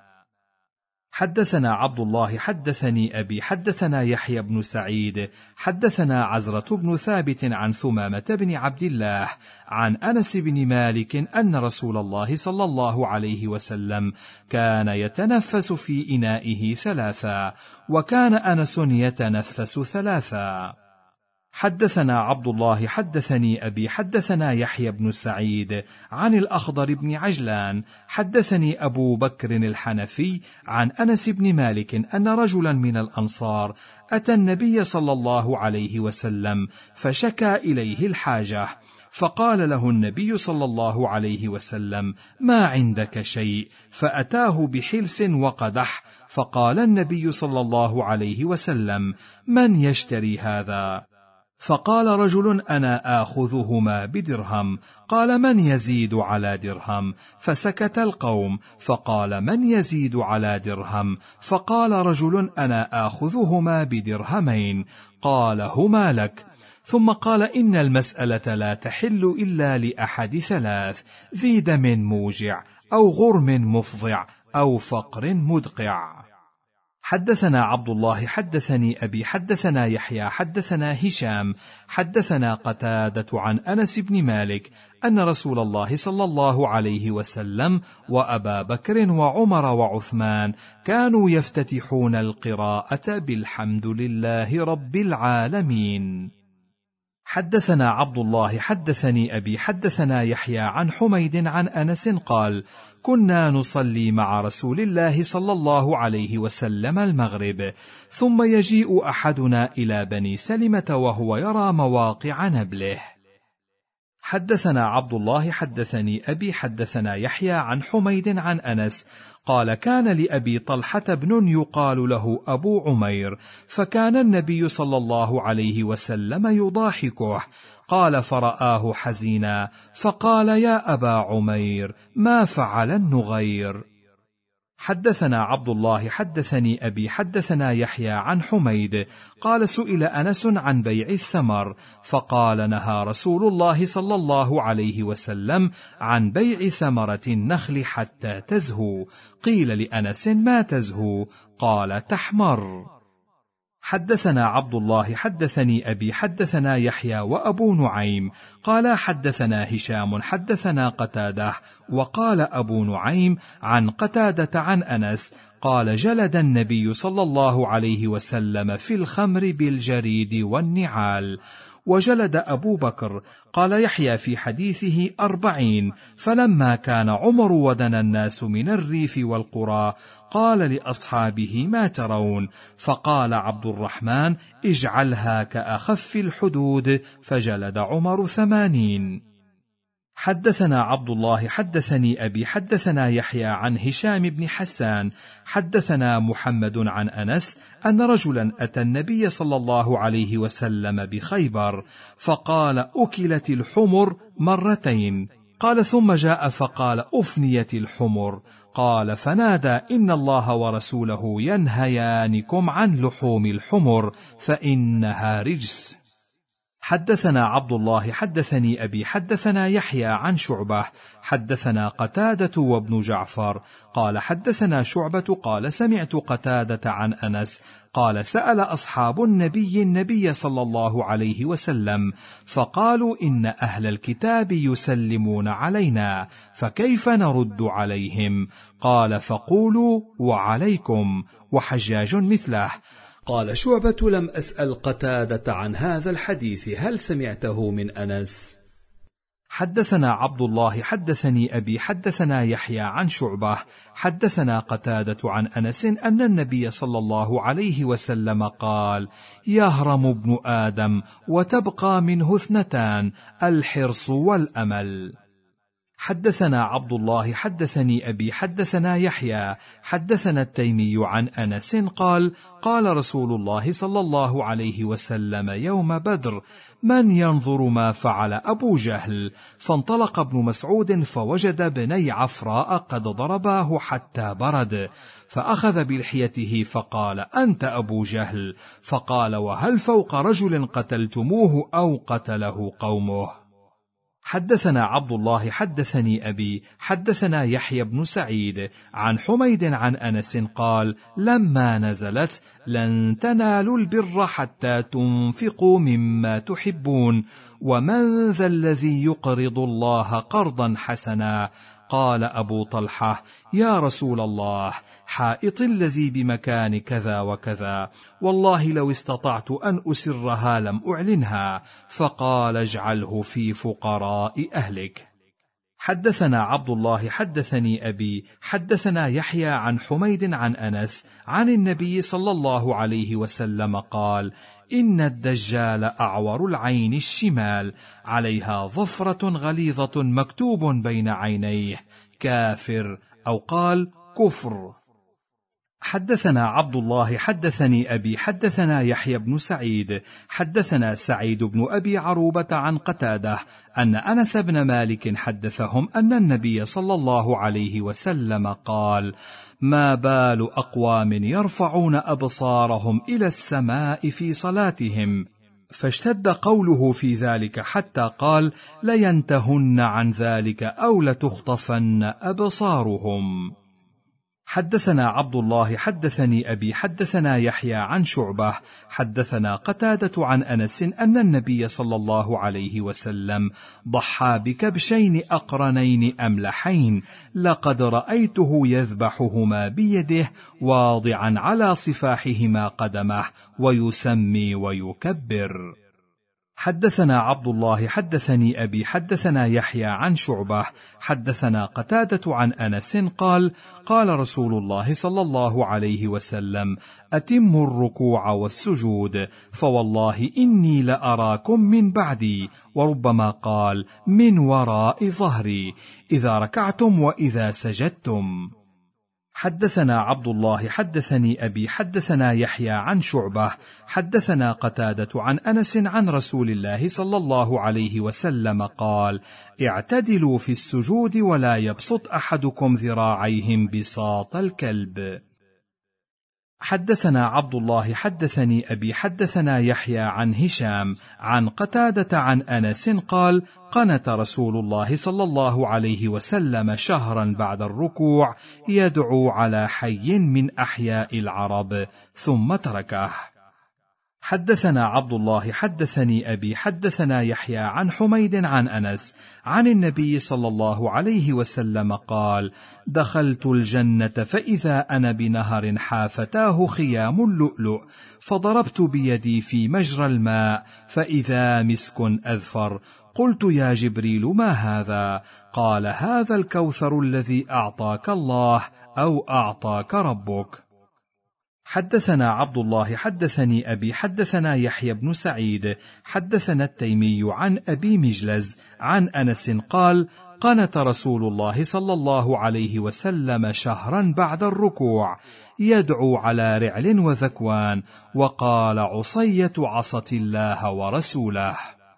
حدثنا عبد الله حدثني أبي حدثنا يحيى بن سعيد حدثنا عزرة بن ثابت عن ثمامة بن عبد الله عن أنس بن مالك أن رسول الله صلى الله عليه وسلم كان يتنفس في إنائه ثلاثا، وكان أنس يتنفس ثلاثا. حدثنا عبد الله حدثني أبي حدثنا يحيى بن سعيد عن الأخضر بن عجلان حدثني أبو بكر الحنفي عن أنس بن مالك أن رجلا من الأنصار أتى النبي صلى الله عليه وسلم فشكى إليه الحاجة، فقال له النبي صلى الله عليه وسلم ما عندك شيء، فأتاه بحلس وقدح، فقال النبي صلى الله عليه وسلم من يشتري هذا؟ فقال رجل أنا آخذهما بدرهم، قال من يزيد على درهم؟ فسكت القوم، فقال من يزيد على درهم؟ فقال رجل أنا آخذهما بدرهمين، قال هما لك. ثم قال إن المسألة لا تحل إلا لأحد ثلاث: ذي دم موجع، أو غرم مفضع، أو فقر مدقع. حدثنا عبد الله حدثني أبي حدثنا يحيى حدثنا هشام حدثنا قتادة عن أنس بن مالك أن رسول الله صلى الله عليه وسلم وأبا بكر وعمر وعثمان كانوا يفتتحون القراءة بالحمد لله رب العالمين. حدثنا عبد الله حدثني أبي حدثنا يحيى عن حميد عن أنس قال كنا نصلي مع رسول الله صلى الله عليه وسلم المغرب، ثم يجيء أحدنا إلى بني سلمة وهو يرى مواقع نبله. حدثنا عبد الله حدثني أبي حدثنا يحيى عن حميد عن أنس قال كان لأبي طلحة ابن يقال له أبو عمير، فكان النبي صلى الله عليه وسلم يضاحكه، قال فرآه حزينا فقال يا أبا عمير ما فعل النغير. حدثنا عبد الله حدثني أبي حدثنا يحيى عن حميد قال سئل أنس عن بيع الثمر، فقال نهى رسول الله صلى الله عليه وسلم عن بيع ثمرة النخل حتى تزهو. قيل لأنس ما تزهو؟ قال: تحمر. حدثنا عبد الله حدثني أبي حدثنا يحيى وأبو نعيم قال حدثنا هشام حدثنا قتادة وقال أبو نعيم عن قتادة عن أنس قال: جلد النبي صلى الله عليه وسلم في الخمر بالجريد والنعال. وجلد أبو بكر. قال يحيى في حديثه: أربعين. فلما كان عمر ودنا الناس من الريف والقرى قال لأصحابه: ما ترون؟ فقال عبد الرحمن: اجعلها كأخف الحدود. فجلد عمر ثمانين. حدثنا عبد الله حدثني أبي حدثنا يحيى عن هشام بن حسان حدثنا محمد عن أنس أن رجلا أتى النبي صلى الله عليه وسلم بخيبر فقال: أكلت الحمر مرتين. قال: ثم جاء فقال: أفنيت الحمر. قال: فنادى: إن الله ورسوله ينهيانكم عن لحوم الحمر فإنها رجس. حدثنا عبد الله حدثني أبي حدثنا يحيى عن شعبة حدثنا قتادة وابن جعفر قال: حدثنا شعبة قال: سمعت قتادة عن أنس قال: سأل أصحاب النبي النبي صلى الله عليه وسلم فقالوا: إن أهل الكتاب يسلمون علينا فكيف نرد عليهم؟ قال: فقولوا: وعليكم. وحجاج مثله. قال شعبة: لم أسأل قتادة عن هذا الحديث، هل سمعته من أنس؟ حدثنا عبد الله حدثني أبي حدثنا يحيى عن شعبة حدثنا قتادة عن أنس أن النبي صلى الله عليه وسلم قال: يهرم ابن آدم وتبقى منه اثنتان: الحرص والأمل. حدثنا عبد الله حدثني أبي حدثنا يحيى حدثنا التيمي عن أنس قال: قال رسول الله صلى الله عليه وسلم يوم بدر: من ينظر ما فعل أبو جهل؟ فانطلق ابن مسعود فوجد بني عفراء قد ضرباه حتى برد، فأخذ بلحيته فقال: أنت أبو جهل. فقال: وهل فوق رجل قتلتموه أو قتله قومه؟ حدثنا عبد الله حدثني أبي حدثنا يحيى بن سعيد عن حميد عن أنس قال: لما نزلت: لن تنالوا البر حتى تنفقوا مما تحبون، ومن ذا الذي يقرض الله قرضا حسنا؟ قال أبو طلحة: يا رسول الله، حائط الذي بمكان كذا وكذا، والله لو استطعت أن أسرها لم أعلنها. فقال: اجعله في فقراء أهلك. حدثنا عبد الله حدثني أبي حدثنا يحيى عن حميد عن أنس عن النبي صلى الله عليه وسلم قال: إن الدجال أعور العين الشمال، عليها ظفرة غليظة مكتوب بين عينيه: كافر، أو قال كفر. حدثنا عبد الله حدثني أبي حدثنا يحيى بن سعيد حدثنا سعيد بن أبي عروبة عن قتادة أن أنس بن مالك حدثهم أن النبي صلى الله عليه وسلم قال: ما بال أقوام يرفعون أبصارهم إلى السماء في صلاتهم؟ فاشتد قوله في ذلك حتى قال: لينتهن عن ذلك أو لتخطفن أبصارهم. حدثنا عبد الله حدثني أبي حدثنا يحيى عن شعبة حدثنا قتادة عن أنس أن النبي صلى الله عليه وسلم ضحى بكبشين أقرنين أملحين، لقد رأيته يذبحهما بيده واضعا على صفاحهما قدمه ويسمي ويكبر. حدثنا عبد الله حدثني أبي حدثنا يحيى عن شعبة حدثنا قتادة عن أنس قال: قال رسول الله صلى الله عليه وسلم: أتموا الركوع والسجود، فوالله إني لأراكم من بعدي، وربما قال من وراء ظهري، إذا ركعتم وإذا سجدتم. حدثنا عبد الله حدثني أبي حدثنا يحيى عن شعبة حدثنا قتادة عن أنس عن رسول الله صلى الله عليه وسلم قال: اعتدلوا في السجود ولا يبسط أحدكم ذراعيهم بساط الكلب. حدثنا عبد الله حدثني أبي حدثنا يحيى عن هشام عن قتادة عن أنس قال: قنت رسول الله صلى الله عليه وسلم شهرا بعد الركوع يدعو على حي من أحياء العرب ثم تركه. حدثنا عبد الله حدثني أبي حدثنا يحيى عن حميد عن أنس عن النبي صلى الله عليه وسلم قال: دخلت الجنة فإذا أنا بنهر حافتاه خيام اللؤلؤ، فضربت بيدي في مجرى الماء فإذا مسك أذفر، قلت: يا جبريل ما هذا؟ قال: هذا الكوثر الذي أعطاك الله أو أعطاك ربك. حدثنا عبد الله حدثني أبي حدثنا يحيى بن سعيد حدثنا التيمي عن أبي مجلز عن أنس قال: قنت رسول الله صلى الله عليه وسلم شهرا بعد الركوع يدعو على رعل وذكوان، وقال: عصية عصت الله ورسوله.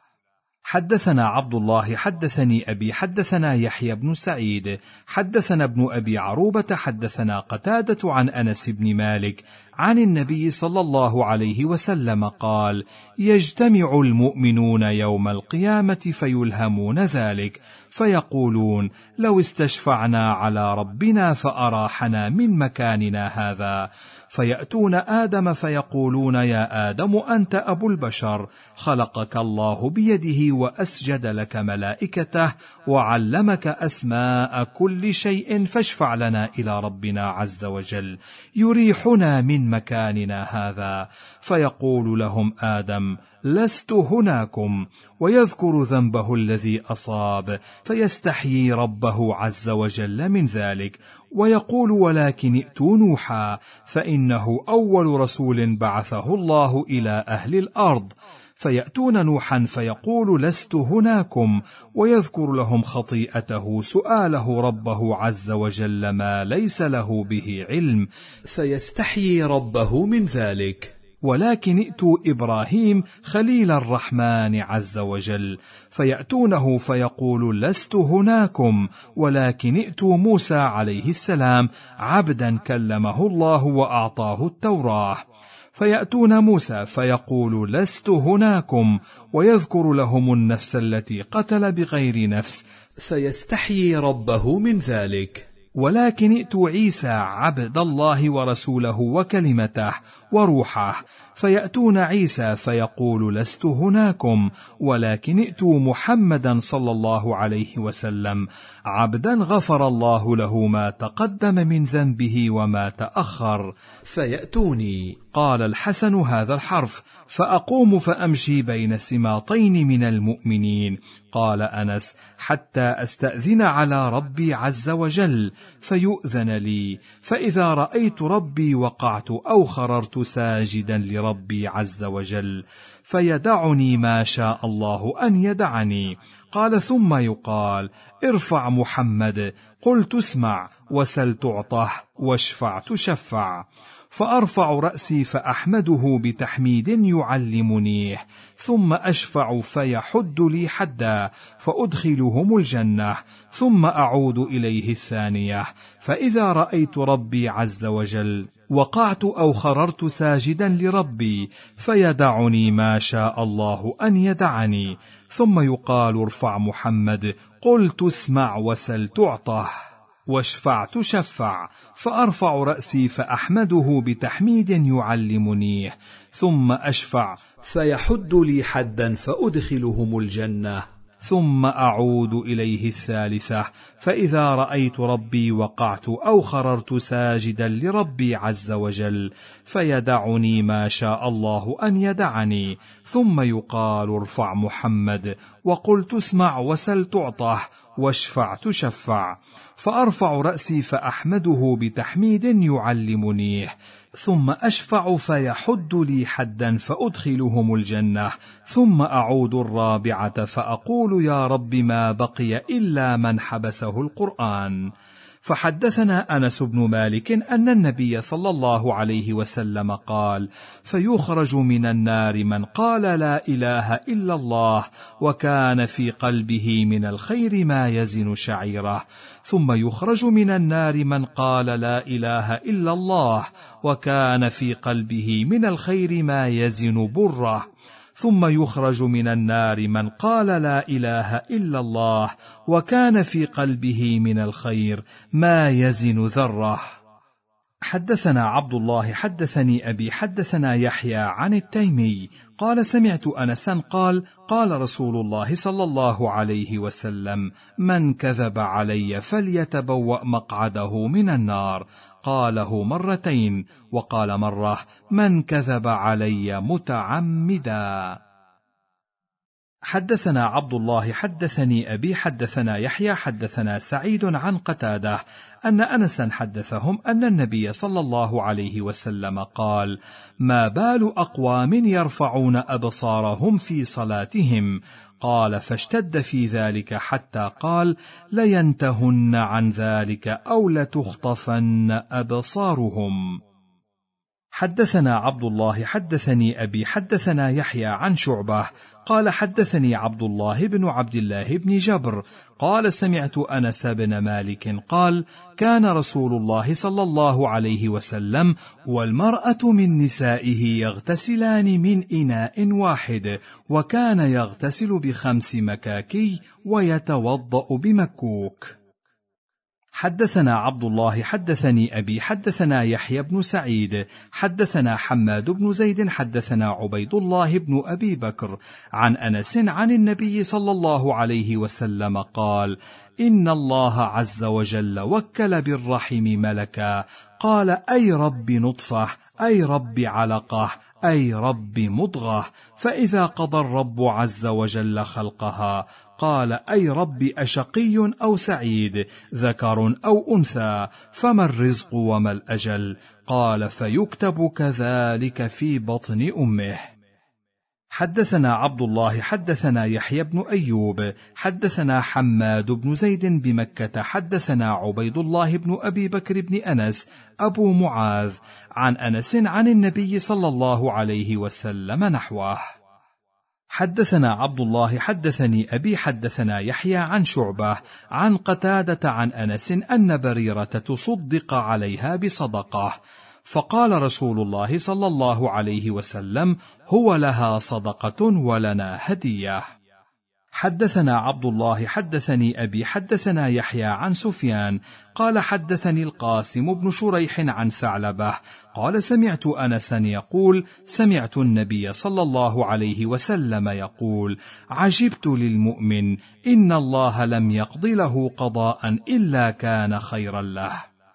حدثنا عبد الله حدثني أبي حدثنا يحيى بن سعيد حدثنا ابن أبي عروبة حدثنا قتادة عن أنس بن مالك عن النبي صلى الله عليه وسلم قال: يجتمع المؤمنون يوم القيامة فيلهمون ذلك، فيقولون: لو استشفعنا على ربنا فأراحنا من مكاننا هذا، فيأتون آدم فيقولون: يا آدم أنت أبو البشر، خلقك الله بيده وأسجد لك ملائكته وعلمك أسماء كل شيء، فاشفع لنا إلى ربنا عز وجل يريحنا من مكاننا هذا. فيقول لهم آدم: لست هناكم، ويذكر ذنبه الذي أصاب، فيستحيي ربه عز وجل من ذلك، ويقول: ولكن ائتوا نوحا، فإنه أول رسول بعثه الله إلى أهل الأرض. فيأتون نوحا فيقول: لست هناكم، ويذكر لهم خطيئته سؤاله ربه عز وجل ما ليس له به علم، فيستحيي ربه من ذلك. ولكن ائتوا إبراهيم خليل الرحمن عز وجل، فيأتونه فيقول: لست هناكم، ولكن ائتوا موسى عليه السلام عبدا كلمه الله وأعطاه التوراة. فيأتون موسى فيقول: لست هناكم، ويذكر لهم النفس التي قتل بغير نفس، فيستحيي ربه من ذلك. ولكن ائتوا عيسى عبد الله ورسوله وكلمته وروحه، فيأتون عيسى فيقول: لست هناكم، ولكن ائتوا محمدا صلى الله عليه وسلم عبدا غفر الله له ما تقدم من ذنبه وما تأخر، فيأتوني. قال الحسن: هذا الحرف، فأقوم فأمشي بين سماطين من المؤمنين. قال أنس: حتى أستأذن على ربي عز وجل فيؤذن لي، فإذا رأيت ربي وقعت أو خررت ساجدا لربي عز وجل، فيدعني ما شاء الله أن يدعني. قال: ثم يقال: ارفع محمد، قلت: اسمع، وسل تعطه، واشفع تشفع. فأرفع رأسي فأحمده بتحميد يعلمنيه، ثم أشفع فيحد لي حدا فأدخلهم الجنة، ثم أعود إليه الثانية، فإذا رأيت ربي عز وجل وقعت أو خررت ساجدا لربي، فيدعني ما شاء الله أن يدعني. ثم يقال: ارفع محمد، قلت: اسمع، وسل تعطه، واشفع تشفع. فأرفع رأسي فأحمده بتحميد يعلمنيه، ثم أشفع فيحد لي حدا فأدخلهم الجنة، ثم أعود إليه الثالثة، فإذا رأيت ربي وقعت أو خررت ساجدا لربي عز وجل، فيدعني ما شاء الله أن يدعني. ثم يقال: ارفع محمد، وقلت: اسمع، وسل تعطه، واشفع تشفع. فأرفع رأسي فأحمده بتحميد يعلمنيه، ثم أشفع فيحد لي حدا فأدخلهم الجنة، ثم أعود الرابعة فأقول: يا رب ما بقي إلا من حبسه القرآن. فحدثنا أنس بن مالك أن النبي صلى الله عليه وسلم قال: فيخرج من النار من قال لا إله إلا الله وكان في قلبه من الخير ما يزن شعيره، ثم يخرج من النار من قال لا إله إلا الله وكان في قلبه من الخير ما يزن بره، ثم يخرج من النار من قال لا إله إلا الله وكان في قلبه من الخير ما يزن ذرة. حدثنا عبد الله حدثني أبي حدثنا يحيى عن التيمي قال: سمعت أنسا قال: قال رسول الله صلى الله عليه وسلم: من كذب علي فليتبوأ مقعده من النار. قاله مرتين، وقال مرة: من كذب علي متعمدا. حدثنا عبد الله حدثني أبي حدثنا يحيى حدثنا سعيد عن قتادة أن أنسا حدثهم أن النبي صلى الله عليه وسلم قال: ما بال أقوام يرفعون أبصارهم في صلاتهم؟ قال: فاشتد في ذلك حتى قال: لينتهن عن ذلك أو لتخطفن أبصارهم. حدثنا عبد الله حدثني أبي حدثنا يحيى عن شعبة قال: حدثني عبد الله بن عبد الله بن جبر قال: سمعت أنس بن مالك قال: كان رسول الله صلى الله عليه وسلم والمرأة من نسائه يغتسلان من إناء واحد، وكان يغتسل بخمس مكاكي ويتوضأ بمكوك. حدثنا عبد الله حدثني أبي حدثنا يحيى بن سعيد حدثنا حماد بن زيد حدثنا عبيد الله بن أبي بكر عن أنس عن النبي صلى الله عليه وسلم قال: إن الله عز وجل وكل بالرحم ملكا، قال: أي رب نطفة، أي رب علقة، أي رب مضغة، فإذا قضى الرب عز وجل خلقها قال: أي رب أشقي أو سعيد، ذكر أو أنثى، فما الرزق وما الأجل؟ قال: فيكتب كذلك في بطن أمه. حدثنا عبد الله حدثنا يحيى بن أيوب حدثنا حماد بن زيد بمكة حدثنا عبيد الله بن أبي بكر بن أنس أبو معاذ عن أنس عن النبي صلى الله عليه وسلم نحوه. حدثنا عبد الله حدثني أبي حدثنا يحيى عن شعبة عن قتادة عن أنس أن بريرة تصدق عليها بصدقة، فقال رسول الله صلى الله عليه وسلم: هو لها صدقة ولنا هدية. حدثنا عبد الله حدثني أبي حدثنا يحيى عن سفيان قال: حدثني القاسم بن شريح عن ثعلبة قال: سمعت أنسا يقول: سمعت النبي صلى الله عليه وسلم يقول: عجبت للمؤمن، إن الله لم يقض له قضاء إلا كان خيرا له.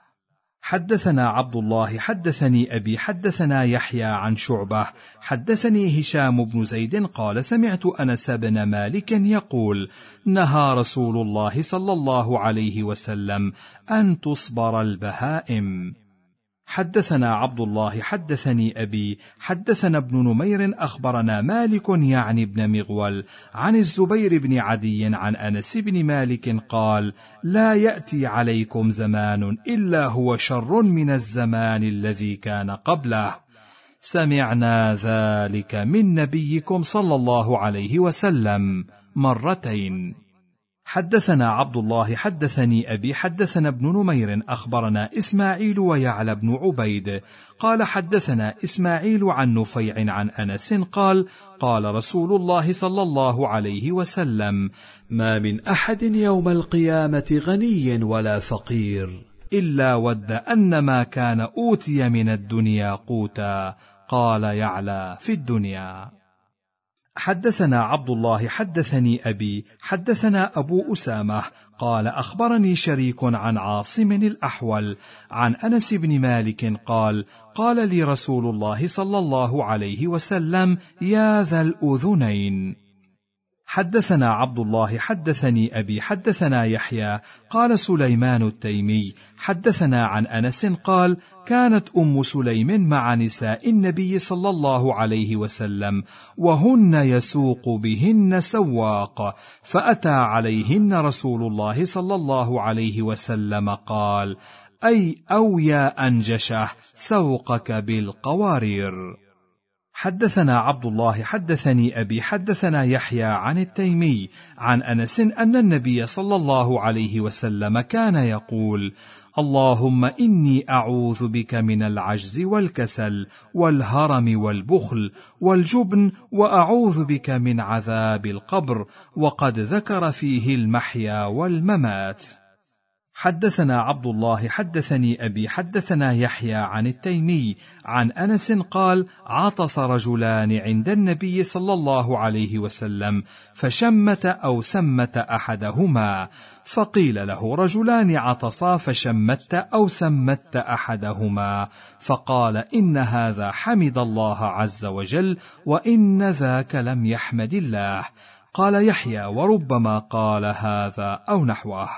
حدثنا عبد الله حدثني أبي حدثنا يحيى عن شعبة حدثني هشام بن زيد قال: سمعت أنس بن مالك يقول: نهى رسول الله صلى الله عليه وسلم أن تصبر البهائم. حدثنا عبد الله حدثني أبي حدثنا ابن نمير أخبرنا مالك يعني ابن مغول عن الزبير بن عدي عن أنس بن مالك قال: لا يأتي عليكم زمان إلا هو شر من الزمان الذي كان قبله. سمعنا ذلك من نبيكم صلى الله عليه وسلم مرتين. حدثنا عبد الله حدثني أبي حدثنا ابن نمير أخبرنا إسماعيل ويعلى بن عبيد قال: حدثنا إسماعيل عن نفيع عن أنس قال: قال رسول الله صلى الله عليه وسلم: ما من أحد يوم القيامة غني ولا فقير إلا ود أن ما كان أوتي من الدنيا قوتا. قال يعلى: في الدنيا. حدثنا عبد الله حدثني أبي حدثنا أبو أسامة قال: أخبرني شريك عن عاصم الأحول عن أنس بن مالك قال: قال لي رسول الله صلى الله عليه وسلم: يا ذا الأذنين. حدثنا عبد الله حدثني أبي حدثنا يحيى قال سليمان التيمي حدثنا عن أنس قال كانت أم سليم مع نساء النبي صلى الله عليه وسلم وهن يسوق بهن سواق، فأتى عليهن رسول الله صلى الله عليه وسلم قال أي أو يا أنجشه سوقك بالقوارير. حدثنا عبد الله حدثني أبي حدثنا يحيى عن التيمي عن أنس أن النبي صلى الله عليه وسلم كان يقول اللهم إني أعوذ بك من العجز والكسل والهرم والبخل والجبن وأعوذ بك من عذاب القبر، وقد ذكر فيه المحيا والممات. حدثنا عبد الله حدثني أبي حدثنا يحيى عن التيمي عن أنس قال عطس رجلان عند النبي صلى الله عليه وسلم فشمت أو سمت أحدهما، فقيل له رجلان عطسا فشمت أو سمت أحدهما، فقال إن هذا حمد الله عز وجل وإن ذاك لم يحمد الله. قال يحيى وربما قال هذا أو نحوه.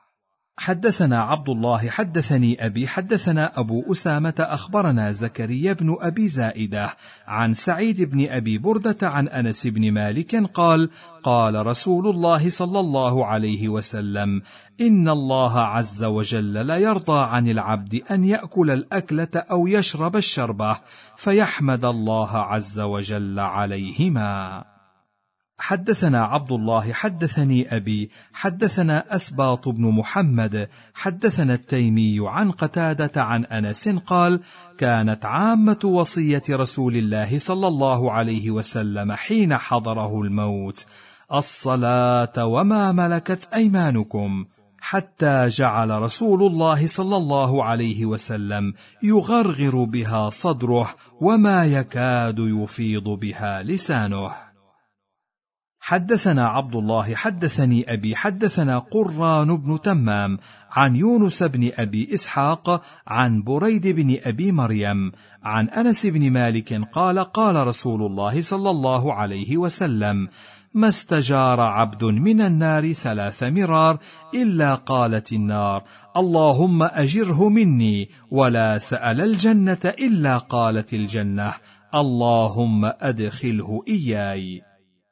حدثنا عبد الله حدثني أبي حدثنا أبو أسامة أخبرنا زكريا بن أبي زائدة عن سعيد بن أبي بردة عن أنس بن مالك قال قال رسول الله صلى الله عليه وسلم إن الله عز وجل لا يرضى عن العبد أن يأكل الأكلة أو يشرب الشربة فيحمد الله عز وجل عليهما. حدثنا عبد الله حدثني أبي حدثنا أسباط بن محمد حدثنا التيمي عن قتادة عن أنس قال كانت عامة وصية رسول الله صلى الله عليه وسلم حين حضره الموت الصلاة وما ملكت أيمانكم، حتى جعل رسول الله صلى الله عليه وسلم يغرغر بها صدره وما يكاد يفيض بها لسانه. حدثنا عبد الله حدثني أبي حدثنا قران بن تمام عن يونس بن أبي إسحاق عن بريد بن أبي مريم عن أنس بن مالك قال قال رسول الله صلى الله عليه وسلم ما استجار عبد من النار ثلاث مرار إلا قالت النار اللهم أجره مني، ولا سأل الجنة إلا قالت الجنة اللهم أدخله إياي.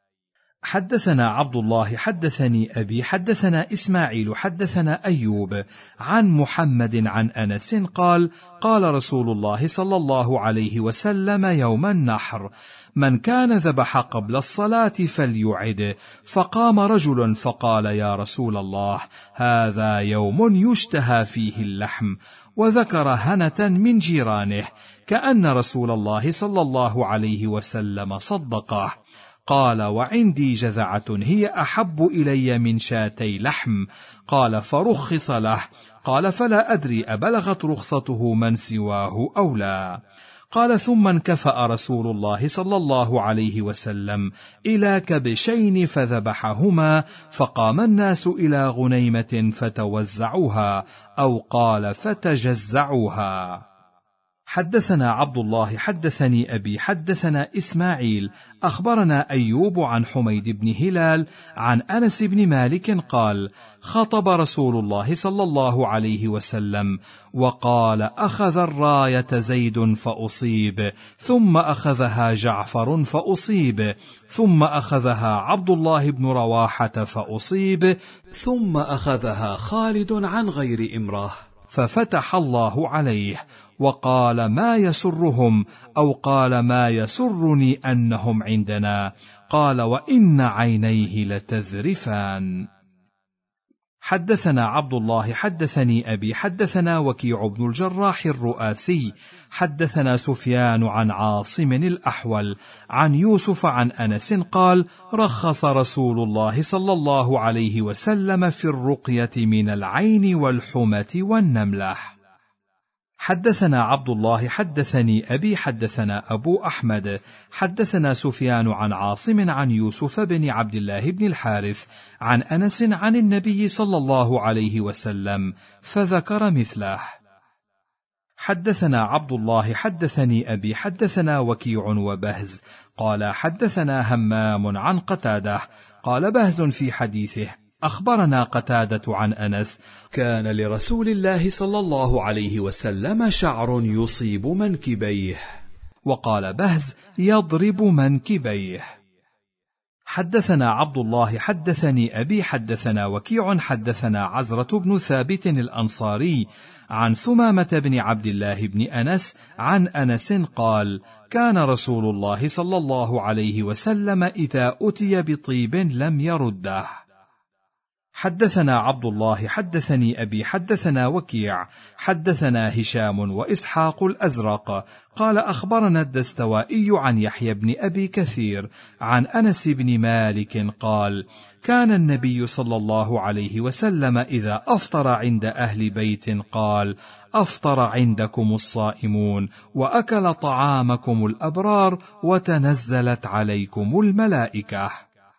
حدثنا عبد الله حدثني أبي حدثنا إسماعيل حدثنا أيوب عن محمد عن أنس قال قال رسول الله صلى الله عليه وسلم يوم النحر من كان ذبح قبل الصلاة فليعد، فقام رجل فقال يا رسول الله هذا يوم يشتهى فيه اللحم، وذكر هنة من جيرانه كأن رسول الله صلى الله عليه وسلم صدقه. قال وعندي جذعة هي أحب إلي من شاتي لحم. قال فرخص له. قال فلا أدري أبلغت رخصته من سواه أو لا. قال ثم انكفأ رسول الله صلى الله عليه وسلم إلى كبشين فذبحهما، فقام الناس إلى غنيمة فتوزعوها أو قال فتجزعوها. حدثنا عبد الله حدثني أبي حدثنا إسماعيل أخبرنا أيوب عن حميد بن هلال عن أنس بن مالك قال خطب رسول الله صلى الله عليه وسلم وقال أخذ الراية زيد فأصيب، ثم أخذها جعفر فأصيب، ثم أخذها عبد الله بن رواحة فأصيب، ثم أخذها خالد عن غير إمره ففتح الله عليه، وقال ما يسرهم أو قال ما يسرني أنهم عندنا، قال وإن عينيه لتذرفان. حدثنا عبد الله حدثني أبي حدثنا وكيع بن الجراح الرؤاسي حدثنا سفيان عن عاصم الأحول عن يوسف عن أنس قال رخص رسول الله صلى الله عليه وسلم في الرقية من العين والحمة والنملح. حدثنا عبد الله حدثني أبي حدثنا أبو أحمد حدثنا سفيان عن عاصم عن يوسف بن عبد الله بن الحارث عن أنس عن النبي صلى الله عليه وسلم فذكر مثله. حدثنا عبد الله حدثني أبي حدثنا وكيع وبهز قال حدثنا همام عن قتادة قال بهز في حديثه أخبرنا قتادة عن أنس كان لرسول الله صلى الله عليه وسلم شعر يصيب منكبيه، وقال بهز يضرب منكبيه. حدثنا عبد الله حدثني أبي حدثنا وكيع حدثنا عزرة بن ثابت الأنصاري عن ثمامة بن عبد الله بن أنس عن أنس قال كان رسول الله صلى الله عليه وسلم إذا أتي بطيب لم يرده. حدثنا عبد الله حدثني أبي حدثنا وكيع حدثنا هشام وإسحاق الأزرق قال أخبرنا الدستوائي عن يحيى بن أبي كثير عن أنس بن مالك قال كان النبي صلى الله عليه وسلم إذا أفطر عند أهل بيت قال أفطر عندكم الصائمون وأكل طعامكم الأبرار وتنزلت عليكم الملائكة.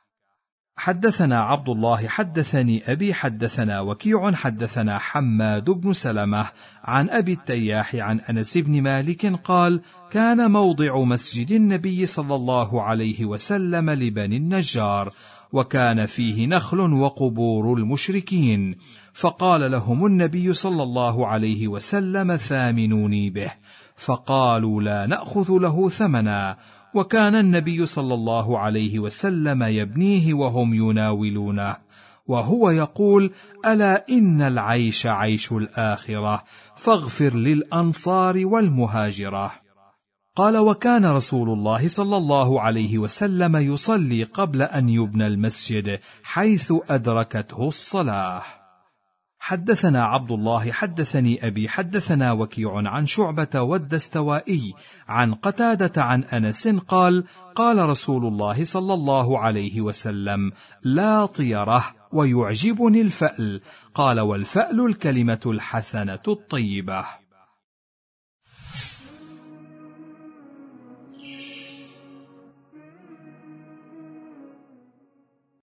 حدثنا عبد الله حدثني أبي حدثنا وكيع حدثنا حماد بن سلمة عن أبي التياح عن أنس بن مالك قال كان موضع مسجد النبي صلى الله عليه وسلم لبني النجار وكان فيه نخل وقبور المشركين، فقال لهم النبي صلى الله عليه وسلم ثامنوني به، فقالوا لا نأخذ له ثمنا، وكان النبي صلى الله عليه وسلم يبنيه وهم يناولونه وهو يقول ألا إن العيش عيش الآخرة فاغفر للأنصار والمهاجرة. قال وكان رسول الله صلى الله عليه وسلم يصلي قبل أن يبنى المسجد حيث أدركته الصلاة. حدثنا عبد الله حدثني أبي حدثنا وكيع عن شعبة والدستوائي عن قتادة عن أنس قال قال رسول الله صلى الله عليه وسلم لا طيرة ويعجبني الفأل، قال والفأل الكلمة الحسنة الطيبة.